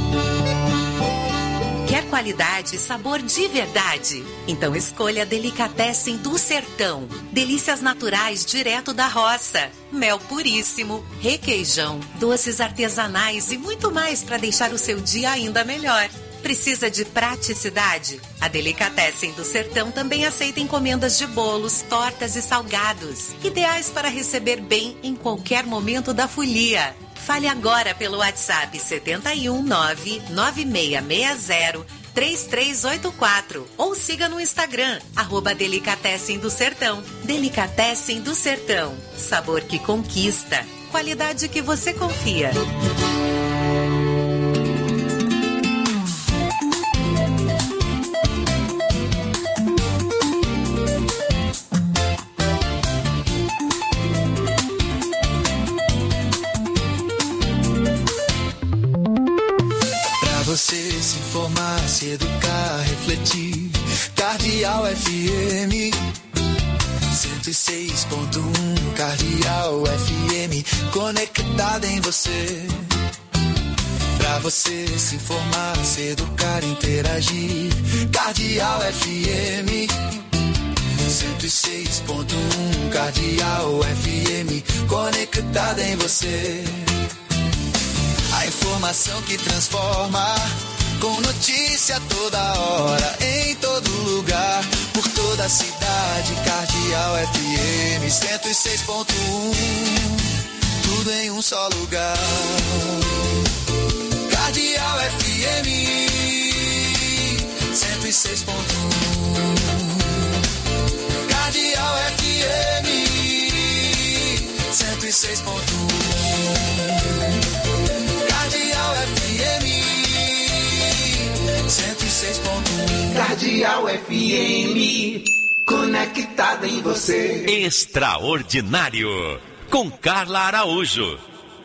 Quer qualidade e sabor de verdade? Então escolha a Delicatessen do Sertão. Delícias naturais direto da roça. Mel puríssimo, requeijão, doces artesanais e muito mais para deixar o seu dia ainda melhor. Precisa de praticidade? A Delicatessen do Sertão também aceita encomendas de bolos, tortas e salgados, ideais para receber bem em qualquer momento da folia. Fale agora pelo WhatsApp sete um nove nove seis seis zero três três oito quatro ou siga no Instagram, arroba Delicatessen do Sertão. Delicatessen do Sertão, sabor que conquista, qualidade que você confia. Você se informar, se educar, refletir. Cardeal F M cento e seis ponto um, Cardeal F M, conectada em você. Pra você se informar, se educar, interagir. Cardeal F M cento e seis ponto um, Cardeal F M, conectada em você. A informação que transforma, com notícia toda hora, em todo lugar, por toda a cidade. Cardeal F M cento e seis ponto um, tudo em um só lugar. Cardeal F M cento e seis ponto um, Cardeal F M cento e seis ponto um. Cardeal F M cento e seis ponto um. Cardeal F M, conectada em você. Extraordinário, com Carla Araújo.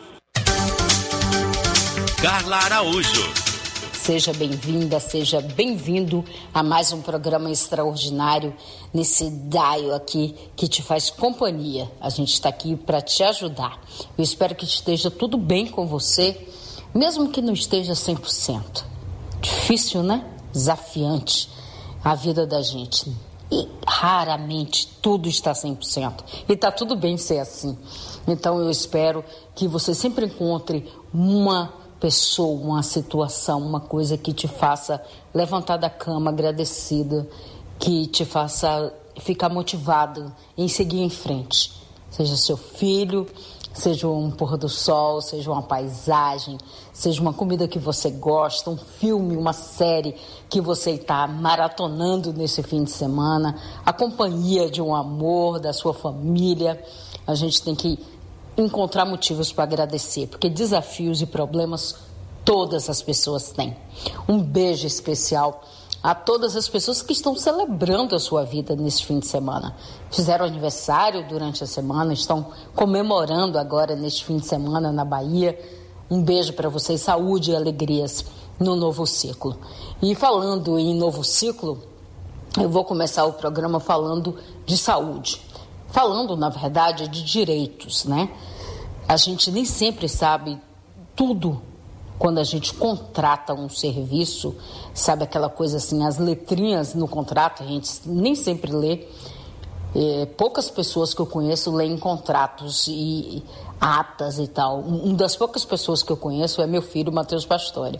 Carla Araújo. Seja bem-vinda, seja bem-vindo a mais um programa extraordinário nesse dial aqui que te faz companhia. A gente está aqui para te ajudar. Eu espero que esteja tudo bem com você, mesmo que não esteja cem por cento. Difícil, né? Desafiante a vida da gente. E raramente tudo está cem por cento. E está tudo bem ser assim. Então eu espero que você sempre encontre uma pessoa, uma situação, uma coisa que te faça levantar da cama agradecida, que te faça ficar motivado em seguir em frente. Seja seu filho, seja um pôr do sol, seja uma paisagem, seja uma comida que você gosta, um filme, uma série que você está maratonando nesse fim de semana, a companhia de um amor, da sua família. A gente tem que encontrar motivos para agradecer, porque desafios e problemas todas as pessoas têm. Um beijo especial a todas as pessoas que estão celebrando a sua vida nesse fim de semana. Fizeram aniversário durante a semana, estão comemorando agora neste fim de semana na Bahia. Um beijo para vocês, saúde e alegrias no novo ciclo. E falando em novo ciclo, eu vou começar o programa falando de saúde. Falando, na verdade, de direitos, né? A gente nem sempre sabe tudo quando a gente contrata um serviço, sabe aquela coisa assim, as letrinhas no contrato, a gente nem sempre lê. É, poucas pessoas que eu conheço leem contratos e atas e tal. Uma das poucas pessoas que eu conheço é meu filho, Matheus Pastore.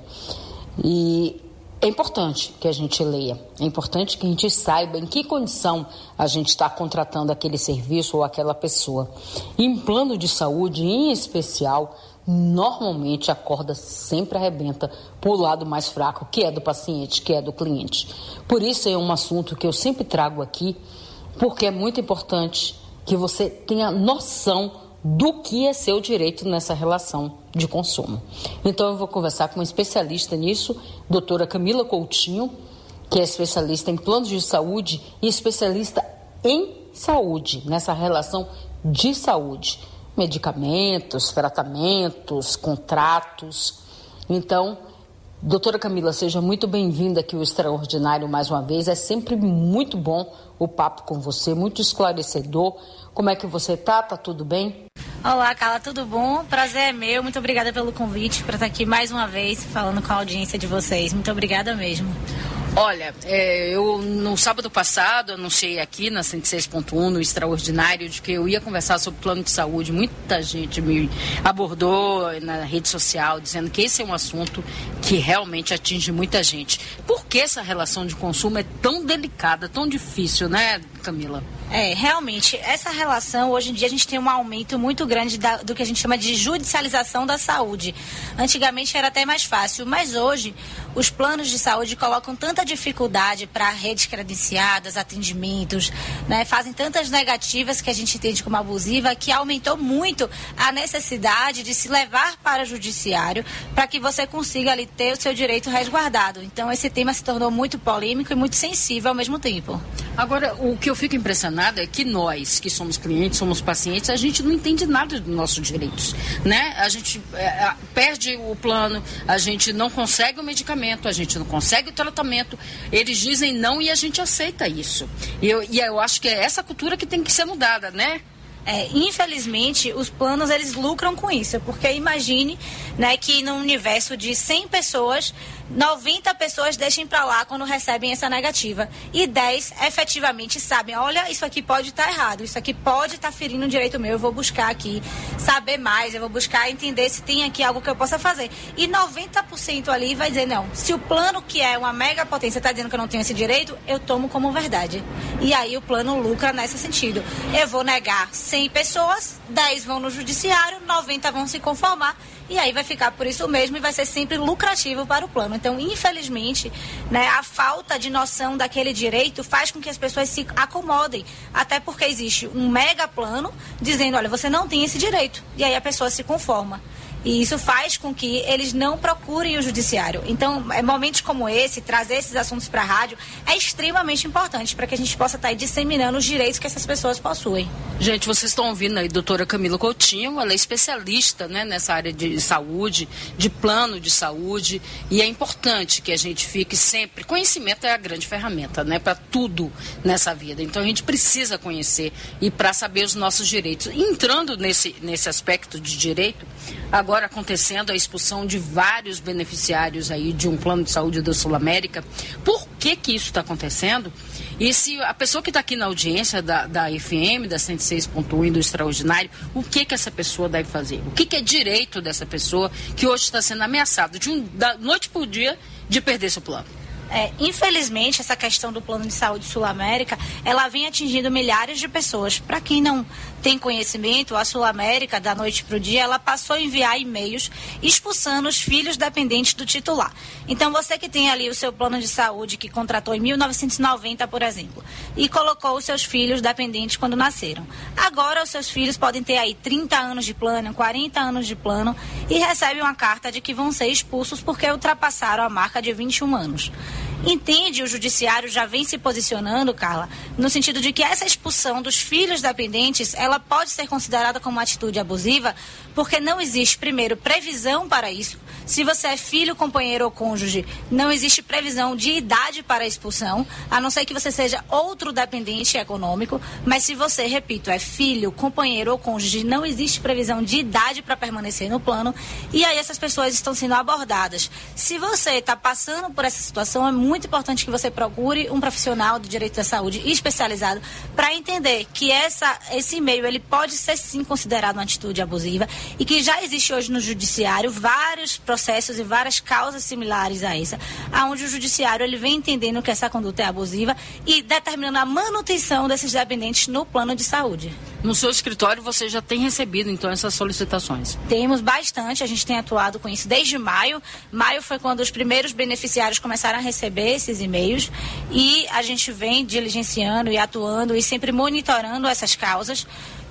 E é importante que a gente leia, é importante que a gente saiba em que condição a gente está contratando aquele serviço ou aquela pessoa. E em plano de saúde, em especial, normalmente a corda sempre arrebenta para o lado mais fraco, que é do paciente, que é do cliente. Por isso é um assunto que eu sempre trago aqui, porque é muito importante que você tenha noção do que é seu direito nessa relação de consumo. Então eu vou conversar com uma especialista nisso, doutora Camila Coutinho, que é especialista em planos de saúde e especialista em saúde, nessa relação de saúde. Medicamentos, tratamentos, contratos. Então, Doutora Camila, seja muito bem-vinda aqui ao Extraordinário mais uma vez. É sempre muito bom o papo com você, muito esclarecedor. Como é que você está? Tá tudo bem? Olá, Carla, tudo bom? Prazer é meu. Muito obrigada pelo convite para estar aqui mais uma vez falando com a audiência de vocês. Muito obrigada mesmo. Olha, é, eu no sábado passado anunciei aqui na cento e seis ponto um, no Extraordinário, de que eu ia conversar sobre plano de saúde. Muita gente me abordou na rede social dizendo que esse é um assunto que realmente atinge muita gente. Por que essa relação de consumo é tão delicada, tão difícil, né, Camila? É, realmente, essa relação, hoje em dia a gente tem um aumento muito grande da, do que a gente chama de judicialização da saúde. Antigamente era até mais fácil, mas hoje os planos de saúde colocam tanta dificuldade para redes credenciadas, atendimentos, né, fazem tantas negativas que a gente entende como abusiva, que aumentou muito a necessidade de se levar para o judiciário para que você consiga ali ter o seu direito resguardado. Então esse tema se tornou muito polêmico e muito sensível ao mesmo tempo. Agora, o que eu fico impressionada é que nós, que somos clientes, somos pacientes, a gente não entende nada dos nossos direitos, né? A gente é, perde o plano, a gente não consegue o medicamento, a gente não consegue o tratamento, eles dizem não e a gente aceita isso. E eu, e eu acho que é essa cultura que tem que ser mudada, né? É, infelizmente, os planos, eles lucram com isso, porque imagine, né, que no universo de cem pessoas, noventa pessoas deixem para lá quando recebem essa negativa e dez efetivamente sabem, olha, isso aqui pode estar errado, isso aqui pode estar ferindo um direito meu, eu vou buscar aqui saber mais, eu vou buscar entender se tem aqui algo que eu possa fazer. E noventa por cento ali vai dizer, não, se o plano que é uma mega potência está dizendo que eu não tenho esse direito, eu tomo como verdade. E aí o plano lucra nesse sentido. Eu vou negar cem pessoas, dez vão no judiciário, noventa vão se conformar e aí vai ficar por isso mesmo e vai ser sempre lucrativo para o plano. Então, infelizmente, né, a falta de noção daquele direito faz com que as pessoas se acomodem, até porque existe um mega plano dizendo, olha, você não tem esse direito, e aí a pessoa se conforma. E isso faz com que eles não procurem o judiciário. Então, é, momentos como esse, trazer esses assuntos para a rádio, é extremamente importante para que a gente possa estar aí disseminando os direitos que essas pessoas possuem. Gente, vocês estão ouvindo aí a doutora Camila Coutinho, ela é especialista, né, nessa área de saúde, de plano de saúde, e é importante que a gente fique sempre... Conhecimento é a grande ferramenta, né, para tudo nessa vida. Então, a gente precisa conhecer e para saber os nossos direitos. Entrando nesse, nesse aspecto de direito, agora acontecendo a expulsão de vários beneficiários aí de um plano de saúde da Sul América. Por que que isso está acontecendo? E se a pessoa que está aqui na audiência da, da F M, da cento e seis ponto um e do Extraordinário, o que que essa pessoa deve fazer? O que que é direito dessa pessoa que hoje está sendo ameaçada de um, da noite por dia de perder seu plano? É, infelizmente, essa questão do plano de saúde Sul América, ela vem atingindo milhares de pessoas. Para quem não tem conhecimento, a Sul América, da noite para o dia, ela passou a enviar e-mails expulsando os filhos dependentes do titular. Então, você que tem ali o seu plano de saúde, que contratou em mil novecentos e noventa, por exemplo, e colocou os seus filhos dependentes quando nasceram. Agora, os seus filhos podem ter aí trinta anos de plano, quarenta anos de plano, e recebem uma carta de que vão ser expulsos porque ultrapassaram a marca de vinte e um anos. Entende, o judiciário já vem se posicionando, Carla, no sentido de que essa expulsão dos filhos dependentes, ela pode ser considerada como uma atitude abusiva, porque não existe, primeiro, previsão para isso. Se você é filho, companheiro ou cônjuge, não existe previsão de idade para a expulsão, a não ser que você seja outro dependente econômico, mas se você, repito, é filho, companheiro ou cônjuge, não existe previsão de idade para permanecer no plano, e aí essas pessoas estão sendo abordadas. Se você está passando por essa situação, é muito importante que você procure um profissional do direito da saúde especializado para entender que essa, esse e-mail ele pode ser sim considerado uma atitude abusiva e que já existe hoje no judiciário vários processos e várias causas similares a essa, onde o judiciário ele vem entendendo que essa conduta é abusiva e determinando a manutenção desses dependentes no plano de saúde. No seu escritório você já tem recebido então essas solicitações? Temos bastante, a gente tem atuado com isso desde maio. Maio foi quando os primeiros beneficiários começaram a receber esses e-mails e a gente vem diligenciando e atuando e sempre monitorando essas causas.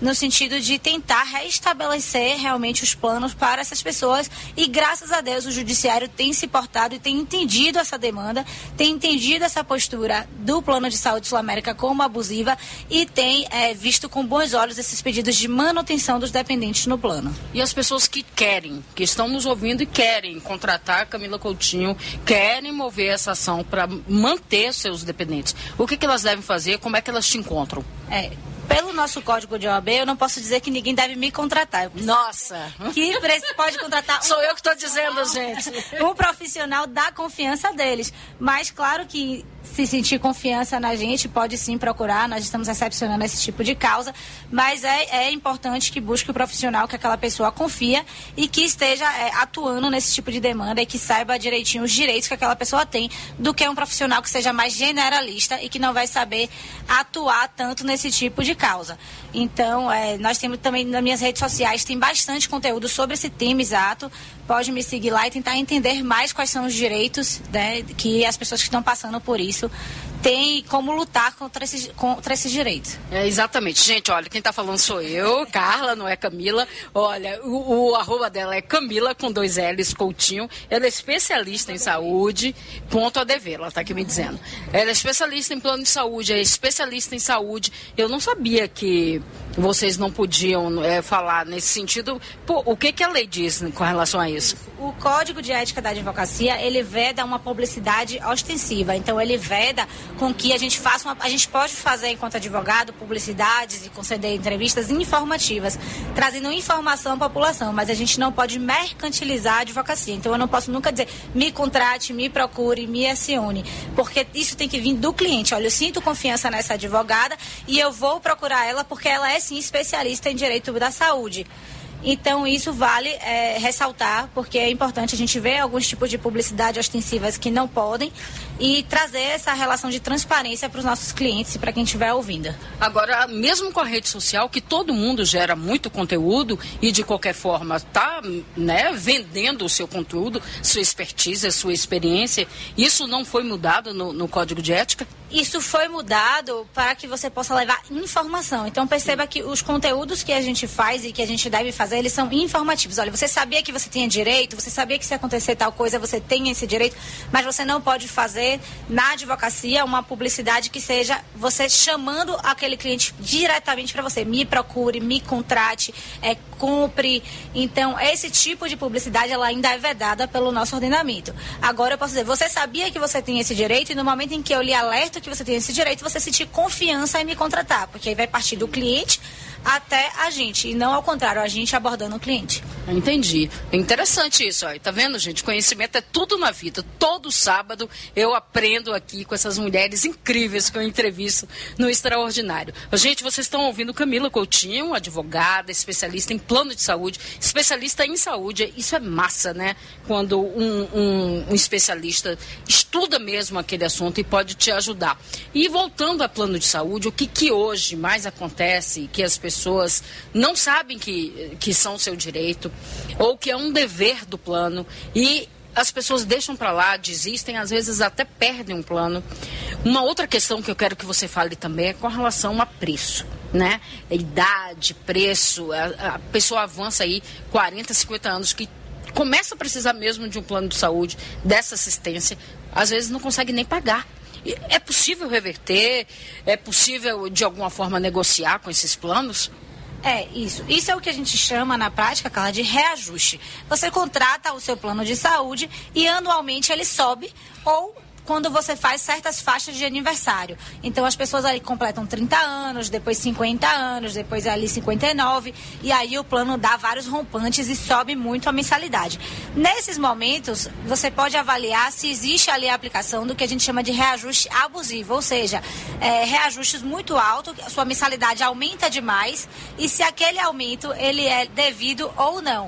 no sentido de tentar restabelecer realmente os planos para essas pessoas, e graças a Deus o judiciário tem se portado e tem entendido essa demanda, tem entendido essa postura do plano de saúde Sul-América como abusiva e tem é, visto com bons olhos esses pedidos de manutenção dos dependentes no plano. E as pessoas que querem, que estão nos ouvindo e querem contratar a Camila Coutinho, querem mover essa ação para manter seus dependentes, o que, que elas devem fazer? Como é que elas te encontram? É, pelo nosso código de O A B, eu não posso dizer que ninguém deve me contratar. Nossa! Que pode contratar... Um Sou eu que estou dizendo, gente. Um profissional da confiança deles. Mas, claro que se sentir confiança na gente, pode sim procurar. Nós estamos recepcionando esse tipo de causa. Mas é, é importante que busque o profissional que aquela pessoa confia e que esteja é, atuando nesse tipo de demanda e que saiba direitinho os direitos que aquela pessoa tem, do que um profissional que seja mais generalista e que não vai saber atuar tanto nesse tipo de causa. Então, é, nós temos também nas minhas redes sociais, tem bastante conteúdo sobre esse tema exato. Pode me seguir lá e tentar entender mais quais são os direitos, né, que as pessoas que estão passando por isso têm, como lutar contra esses, contra esses direitos. É, exatamente. Gente, olha, quem está falando sou eu, Carla, não é Camila. Olha, o, o arroba dela é Camila, com dois L's, Coutinho. Ela é especialista em saúde, ponto a dever, ela está aqui me dizendo. Ela é especialista em plano de saúde, é especialista em saúde. Eu não sabia que vocês não podiam é, falar nesse sentido. Pô, o que, que a lei diz com relação a isso? O Código de Ética da Advocacia, ele veda uma publicidade ostensiva. Então, ele veda com que a gente faça uma... A gente pode fazer, enquanto advogado, publicidades e conceder entrevistas informativas, trazendo informação à população, mas a gente não pode mercantilizar a advocacia. Então, eu não posso nunca dizer, me contrate, me procure, me acione, porque isso tem que vir do cliente. Olha, eu sinto confiança nessa advogada e eu vou procurar ela porque ela é, sim, especialista em direito da saúde. Então, isso vale é, ressaltar, porque é importante a gente ver alguns tipos de publicidade ostensivas que não podem e trazer essa relação de transparência para os nossos clientes e para quem estiver ouvindo. Agora, mesmo com a rede social, que todo mundo gera muito conteúdo e, de qualquer forma, está, né, vendendo o seu conteúdo, sua expertise, sua experiência, isso não foi mudado no, no Código de Ética? Isso foi mudado para que você possa levar informação. Então, perceba que os conteúdos que a gente faz e que a gente deve fazer, eles são informativos. Olha, você sabia que você tinha direito, você sabia que se acontecer tal coisa, você tem esse direito, mas você não pode fazer na advocacia uma publicidade que seja você chamando aquele cliente diretamente para você. Me procure, me contrate, é, compre. Então, esse tipo de publicidade, ela ainda é vedada pelo nosso ordenamento. Agora, eu posso dizer, você sabia que você tem esse direito e no momento em que eu lhe alerto que você tem esse direito, você sentir confiança em me contratar, porque aí vai partir do cliente até a gente, e não ao contrário, a gente abordando o cliente. Entendi. É interessante isso, ó. Tá vendo, gente? Conhecimento é tudo na vida. Todo sábado eu aprendo aqui com essas mulheres incríveis que eu entrevisto no Extraordinário. Gente, vocês estão ouvindo Camila Coutinho, advogada, especialista em plano de saúde, especialista em saúde. Isso é massa, né? Quando um, um, um especialista estuda mesmo aquele assunto e pode te ajudar. E voltando a plano de saúde, o que, que hoje mais acontece, que as pessoas pessoas não sabem que, que são seu direito ou que é um dever do plano e as pessoas deixam para lá, desistem, às vezes até perdem um plano. Uma outra questão que eu quero que você fale também é com relação a preço, né? Idade, preço, a, a pessoa avança aí quarenta, cinquenta anos que começa a precisar mesmo de um plano de saúde, dessa assistência, às vezes não consegue nem pagar. É possível reverter? É possível, de alguma forma, negociar com esses planos? É, isso. Isso é o que a gente chama, na prática, Carla, de reajuste. Você contrata o seu plano de saúde e, anualmente, ele sobe ou quando você faz certas faixas de aniversário. Então, as pessoas ali completam trinta anos, depois cinquenta anos, depois ali cinquenta e nove, e aí o plano dá vários rompantes e sobe muito a mensalidade. Nesses momentos, você pode avaliar se existe ali a aplicação do que a gente chama de reajuste abusivo, ou seja, é, reajustes muito altos, a sua mensalidade aumenta demais, e se aquele aumento ele é devido ou não.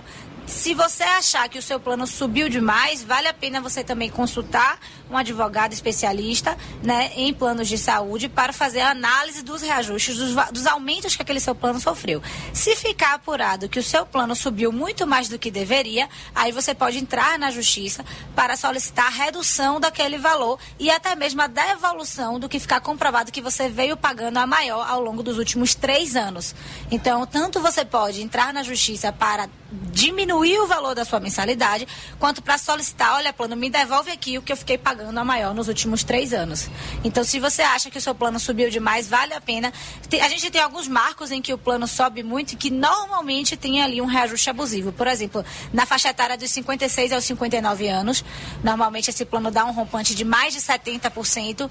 Se você achar que o seu plano subiu demais, vale a pena você também consultar um advogado especialista, né, em planos de saúde para fazer a análise dos reajustes, dos, dos aumentos que aquele seu plano sofreu. Se ficar apurado que o seu plano subiu muito mais do que deveria, aí você pode entrar na justiça para solicitar a redução daquele valor e até mesmo a devolução do que ficar comprovado que você veio pagando a maior ao longo dos últimos três anos. Então, tanto você pode entrar na justiça para diminuir o valor da sua mensalidade, quanto para solicitar, olha, plano, me devolve aqui o que eu fiquei pagando a maior nos últimos três anos. Então, se você acha que o seu plano subiu demais, vale a pena. A gente tem alguns marcos em que o plano sobe muito e que normalmente tem ali um reajuste abusivo. Por exemplo, na faixa etária dos cinquenta e seis aos cinquenta e nove anos, normalmente esse plano dá um rompante de mais de setenta por cento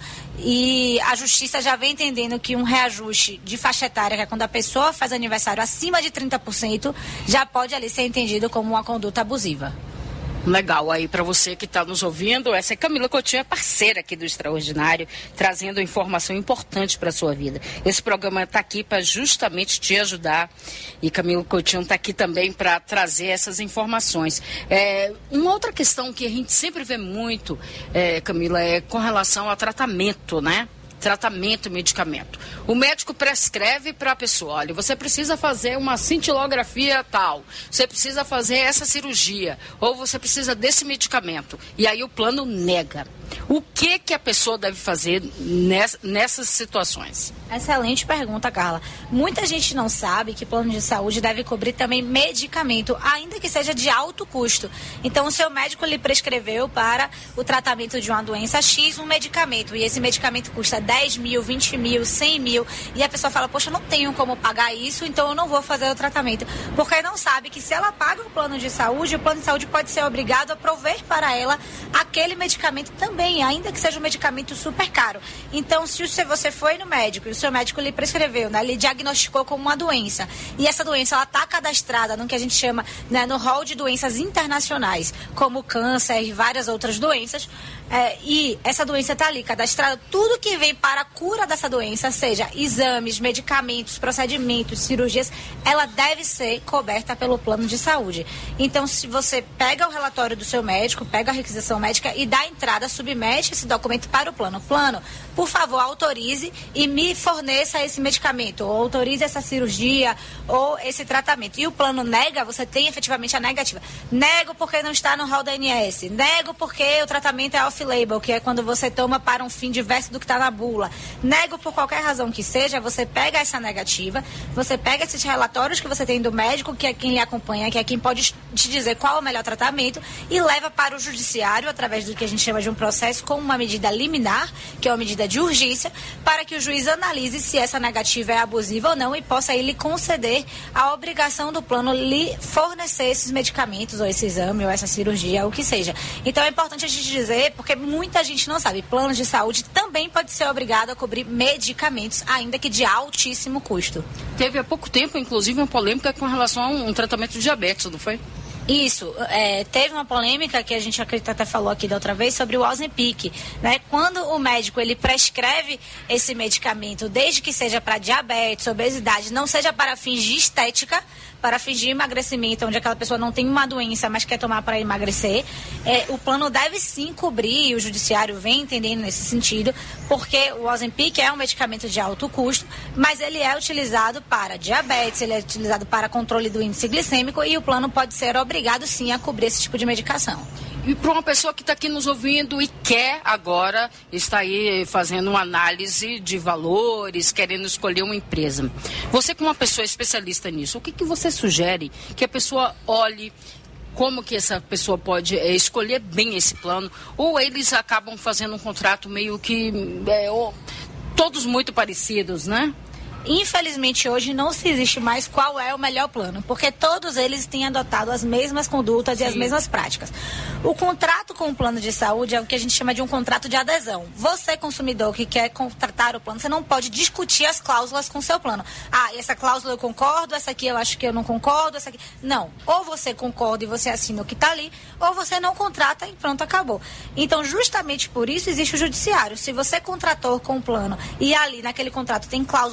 e a justiça já vem entendendo que um reajuste de faixa etária, que é quando a pessoa faz aniversário acima de trinta por cento, já pode ali ser entendido como uma conduta abusiva. Legal, aí para você que está nos ouvindo, essa é Camila Coutinho, é parceira aqui do Extraordinário, trazendo informação importante para a sua vida. Esse programa está aqui para justamente te ajudar e Camila Coutinho está aqui também para trazer essas informações. É, uma outra questão que a gente sempre vê muito, é, Camila, é com relação ao tratamento, né? Tratamento, medicamento. O médico prescreve para a pessoa, olha, você precisa fazer uma cintilografia tal, você precisa fazer essa cirurgia, ou você precisa desse medicamento. E aí o plano nega. O que que a pessoa deve fazer ness, nessas situações? Excelente pergunta, Carla. Muita gente não sabe que plano de saúde deve cobrir também medicamento, ainda que seja de alto custo. Então, o seu médico lhe prescreveu para o tratamento de uma doença X um medicamento, e esse medicamento custa dez mil, vinte mil, cem mil, e a pessoa fala, poxa, eu não tenho como pagar isso, então eu não vou fazer o tratamento. Porque não sabe que se ela paga o plano de saúde, o plano de saúde pode ser obrigado a prover para ela aquele medicamento também, ainda que seja um medicamento super caro. Então, se você foi no médico e o seu médico lhe prescreveu, né, lhe diagnosticou como uma doença, e essa doença ela está cadastrada no que a gente chama, né, no rol de doenças internacionais, como câncer e várias outras doenças, é, e essa doença está ali cadastrada, tudo que vem para a cura dessa doença, seja exames, medicamentos, procedimentos, cirurgias, ela deve ser coberta pelo plano de saúde. Então, se você pega o relatório do seu médico, pega a requisição médica e dá entrada, submete esse documento para o plano. Plano, por favor, autorize e me forneça esse medicamento, ou autorize essa cirurgia, ou esse tratamento. E o plano nega, você tem efetivamente a negativa. Nego porque não está no rol da A N S. Nego porque o tratamento é off-label, que é quando você toma para um fim diverso do que está na bula. Nego por qualquer razão que seja, você pega essa negativa, você pega esses relatórios que você tem do médico, que é quem lhe acompanha, que é quem pode te dizer qual é o melhor tratamento, e leva para o judiciário, através do que a gente chama de um processo com uma medida liminar, que é uma medida de urgência, para que o juiz analise se essa negativa é abusiva ou não e possa aí lhe conceder a obrigação do plano lhe fornecer esses medicamentos, ou esse exame, ou essa cirurgia, o que seja. Então é importante a gente dizer, porque muita gente não sabe, planos de saúde também pode ser obrigado a cobrir medicamentos, ainda que de altíssimo custo. Teve há pouco tempo, inclusive, uma polêmica com relação a um tratamento de diabetes, não foi? Isso, é, teve uma polêmica que a gente acredita até falou aqui da outra vez sobre o Ozempic, né? Quando o médico ele prescreve esse medicamento, desde que seja para diabetes, obesidade, não seja para fins de estética, para fins de emagrecimento, onde aquela pessoa não tem uma doença, mas quer tomar para emagrecer, é, o plano deve sim cobrir, e o judiciário vem entendendo nesse sentido, porque o Ozempic é um medicamento de alto custo, mas ele é utilizado para diabetes, ele é utilizado para controle do índice glicêmico, e o plano pode ser obrigado sim a cobrir esse tipo de medicação. E para uma pessoa que está aqui nos ouvindo e quer agora, está aí fazendo uma análise de valores, querendo escolher uma empresa. Você, como uma pessoa especialista nisso, o que, que você sugere que a pessoa olhe, como que essa pessoa pode é, escolher bem esse plano? Ou eles acabam fazendo um contrato meio que é, ou, todos muito parecidos, né? Infelizmente, hoje não se existe mais qual é o melhor plano, porque todos eles têm adotado as mesmas condutas Sim. e as mesmas práticas. O contrato com o plano de saúde é o que a gente chama de um contrato de adesão. Você, consumidor, que quer contratar o plano, você não pode discutir as cláusulas com o seu plano. Ah, essa cláusula eu concordo, essa aqui eu acho que eu não concordo, essa aqui... Não. Ou você concorda e você assina o que está ali, ou você não contrata e pronto, acabou. Então, justamente por isso existe o judiciário. Se você contratou com o plano e ali naquele contrato tem cláusulas que são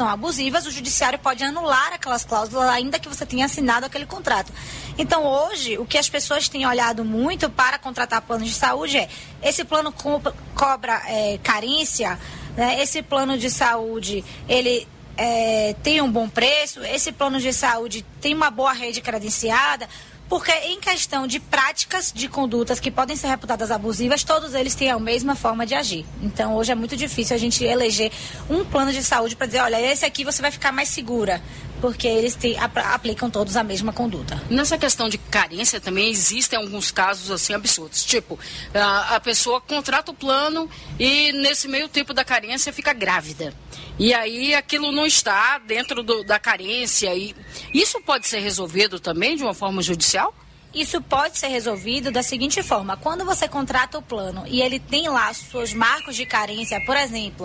são abusivas, o judiciário pode anular aquelas cláusulas, ainda que você tenha assinado aquele contrato. Então, hoje, o que as pessoas têm olhado muito para contratar planos de saúde é, esse plano co- cobra é, carência, né? Esse plano de saúde, ele é, tem um bom preço, esse plano de saúde tem uma boa rede credenciada, porque em questão de práticas de condutas que podem ser reputadas abusivas, todos eles têm a mesma forma de agir. Então, hoje é muito difícil a gente eleger um plano de saúde para dizer, olha, esse aqui você vai ficar mais segura, porque eles têm, aplicam todos a mesma conduta. Nessa questão de carência também existem alguns casos assim absurdos, tipo, a, a pessoa contrata o plano e nesse meio tempo da carência fica grávida. E aí aquilo não está dentro do, da carência. E isso pode ser resolvido também de uma forma judicial? Isso pode ser resolvido da seguinte forma: quando você contrata o plano e ele tem lá seus marcos de carência, por exemplo,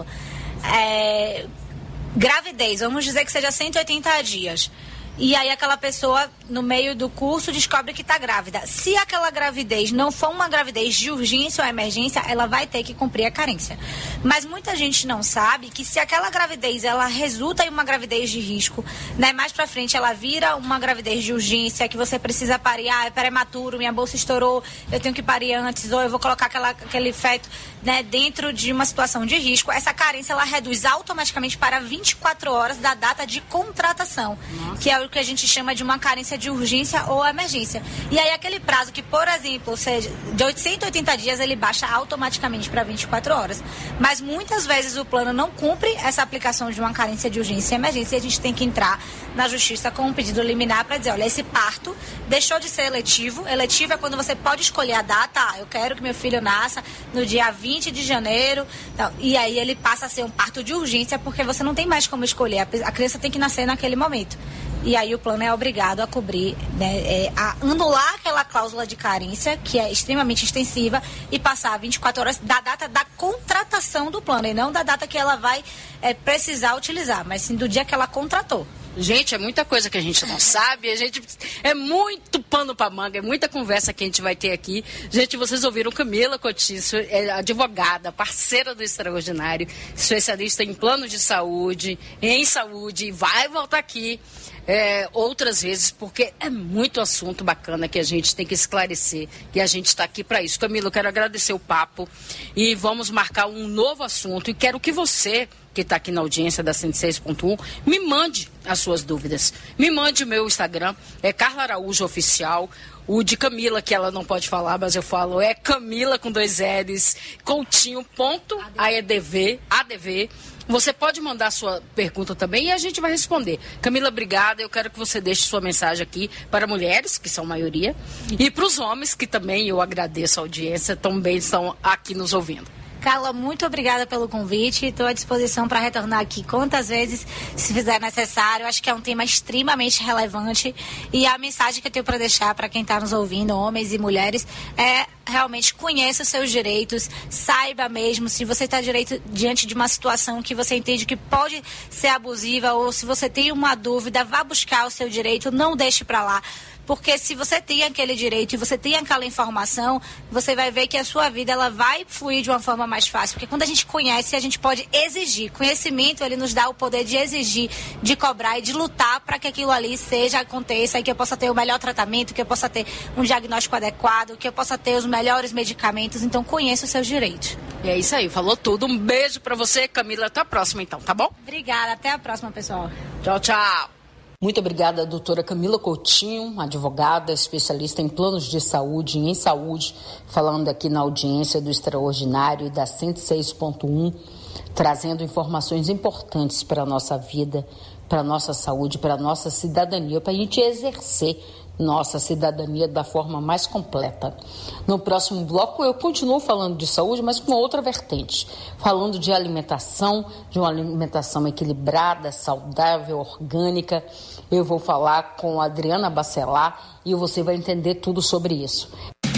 é, gravidez, vamos dizer que seja cento e oitenta dias. E aí aquela pessoa, no meio do curso, descobre que está grávida. Se aquela gravidez não for uma gravidez de urgência ou emergência, ela vai ter que cumprir a carência. Mas muita gente não sabe que se aquela gravidez, ela resulta em uma gravidez de risco, né? Mais pra frente ela vira uma gravidez de urgência, que você precisa parir, ah, é prematuro, minha bolsa estourou, eu tenho que parir antes, ou eu vou colocar aquela, aquele feto, né, dentro de uma situação de risco. Essa carência, ela reduz automaticamente para vinte e quatro horas da data de contratação. Nossa. Que é o que a gente chama de uma carência de urgência ou emergência. E aí aquele prazo que, por exemplo, seja de cento e oitenta dias, ele baixa automaticamente para vinte e quatro horas. Mas muitas vezes o plano não cumpre essa aplicação de uma carência de urgência e emergência, e a gente tem que entrar na justiça com um pedido liminar para dizer, olha, esse parto deixou de ser eletivo. Eletivo é quando você pode escolher a data, ah, eu quero que meu filho nasça no dia vinte de janeiro, então, e aí ele passa a ser um parto de urgência, porque você não tem mais como escolher, a criança tem que nascer naquele momento. E aí o plano é obrigado a cobrir, né, é, a anular aquela cláusula de carência, que é extremamente extensiva, e passar vinte e quatro horas da data da contratação do plano, e não da data que ela vai é, precisar utilizar, mas sim do dia que ela contratou. Gente, é muita coisa que a gente não sabe, a gente é muito pano pra manga, é muita conversa que a gente vai ter aqui. Gente, vocês ouviram Camila Coutinho, é advogada, parceira do Extraordinário, especialista em plano de saúde, em saúde, vai voltar aqui é, outras vezes, porque é muito assunto bacana que a gente tem que esclarecer, e a gente está aqui para isso. Camila, eu quero agradecer o papo e vamos marcar um novo assunto, e quero que você, que está aqui na audiência da cento e seis ponto um, me mande as suas dúvidas. Me mande o meu Instagram, é Carla Araújo Oficial. O de Camila, que ela não pode falar, mas eu falo, é Camila com dois L's, Coutinho, ponto, A E D V, A D V. Você pode mandar sua pergunta também e a gente vai responder. Camila, obrigada. Eu quero que você deixe sua mensagem aqui para mulheres, que são a maioria, e para os homens, que também eu agradeço a audiência, também estão aqui nos ouvindo. Carla, muito obrigada pelo convite. Estou à disposição para retornar aqui quantas vezes se fizer necessário. Acho que é um tema extremamente relevante. E a mensagem que eu tenho para deixar para quem está nos ouvindo, homens e mulheres, é realmente conheça os seus direitos, saiba mesmo se você está direito diante de uma situação que você entende que pode ser abusiva, ou se você tem uma dúvida, vá buscar o seu direito, não deixe para lá. Porque se você tem aquele direito e você tem aquela informação, você vai ver que a sua vida ela vai fluir de uma forma mais fácil. Porque quando a gente conhece, a gente pode exigir. Conhecimento, ele nos dá o poder de exigir, de cobrar e de lutar para que aquilo ali seja, aconteça, e que eu possa ter o melhor tratamento, que eu possa ter um diagnóstico adequado, que eu possa ter os melhores medicamentos. Então, conheça os seus direitos. E é isso aí, falou tudo. Um beijo para você, Camila. Até a próxima, então, tá bom? Obrigada. Até a próxima, pessoal. Tchau, tchau. Muito obrigada, doutora Camila Coutinho, advogada, especialista em planos de saúde e em saúde, falando aqui na audiência do Extraordinário e da cento e seis ponto um, trazendo informações importantes para a nossa vida, para a nossa saúde, para a nossa cidadania, para a gente exercer nossa cidadania da forma mais completa. No próximo bloco eu continuo falando de saúde, mas com outra vertente, falando de alimentação, de uma alimentação equilibrada, saudável, orgânica. Eu vou falar com a Adriana Bacelar e você vai entender tudo sobre isso.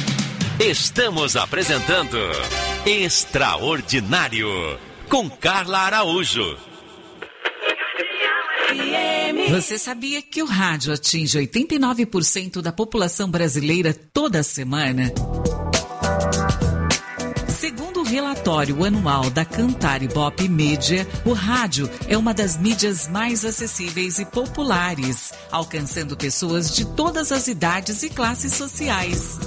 Estamos apresentando Extraordinário com Carla Araújo. Você sabia que o rádio atinge oitenta e nove por cento da população brasileira toda semana? Segundo o relatório anual da Cantar Ibope Mídia, o rádio é uma das mídias mais acessíveis e populares, alcançando pessoas de todas as idades e classes sociais.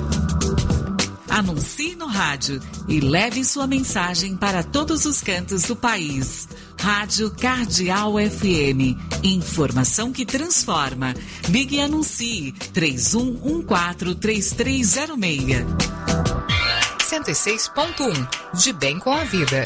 Anuncie no rádio e leve sua mensagem para todos os cantos do país. Rádio Cardeal F M. Informação que transforma. Ligue e anuncie três um um quatro, três três zero seis. cento e seis ponto um. De bem com a vida.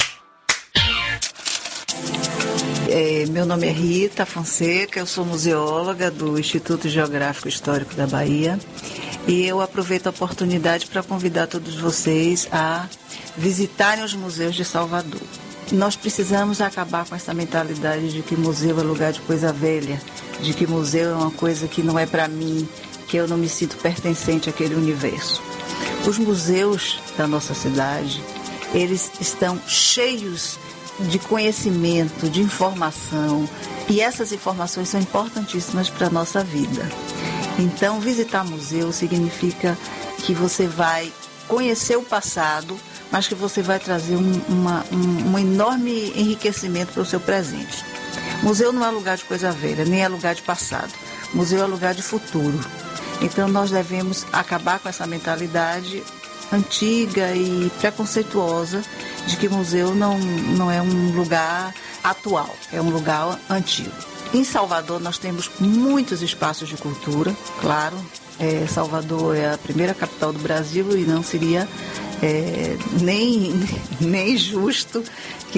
É, meu nome é Rita Fonseca, eu sou museóloga do Instituto Geográfico Histórico da Bahia e eu aproveito a oportunidade para convidar todos vocês a visitarem os museus de Salvador. Nós precisamos acabar com essa mentalidade de que museu é lugar de coisa velha, de que museu é uma coisa que não é para mim, que eu não me sinto pertencente àquele universo. Os museus da nossa cidade, eles estão cheios de conhecimento, de informação, e essas informações são importantíssimas para a nossa vida. Então, visitar museu significa que você vai conhecer o passado, mas que você vai trazer um, uma, um, um enorme enriquecimento para o seu presente. Museu não é lugar de coisa velha, nem é lugar de passado. Museu é lugar de futuro. Então, nós devemos acabar com essa mentalidade antiga e preconceituosa de que museu não, não é um lugar atual, é um lugar antigo. Em Salvador nós temos muitos espaços de cultura, claro, é, Salvador é a primeira capital do Brasil e não seria é, nem, nem justo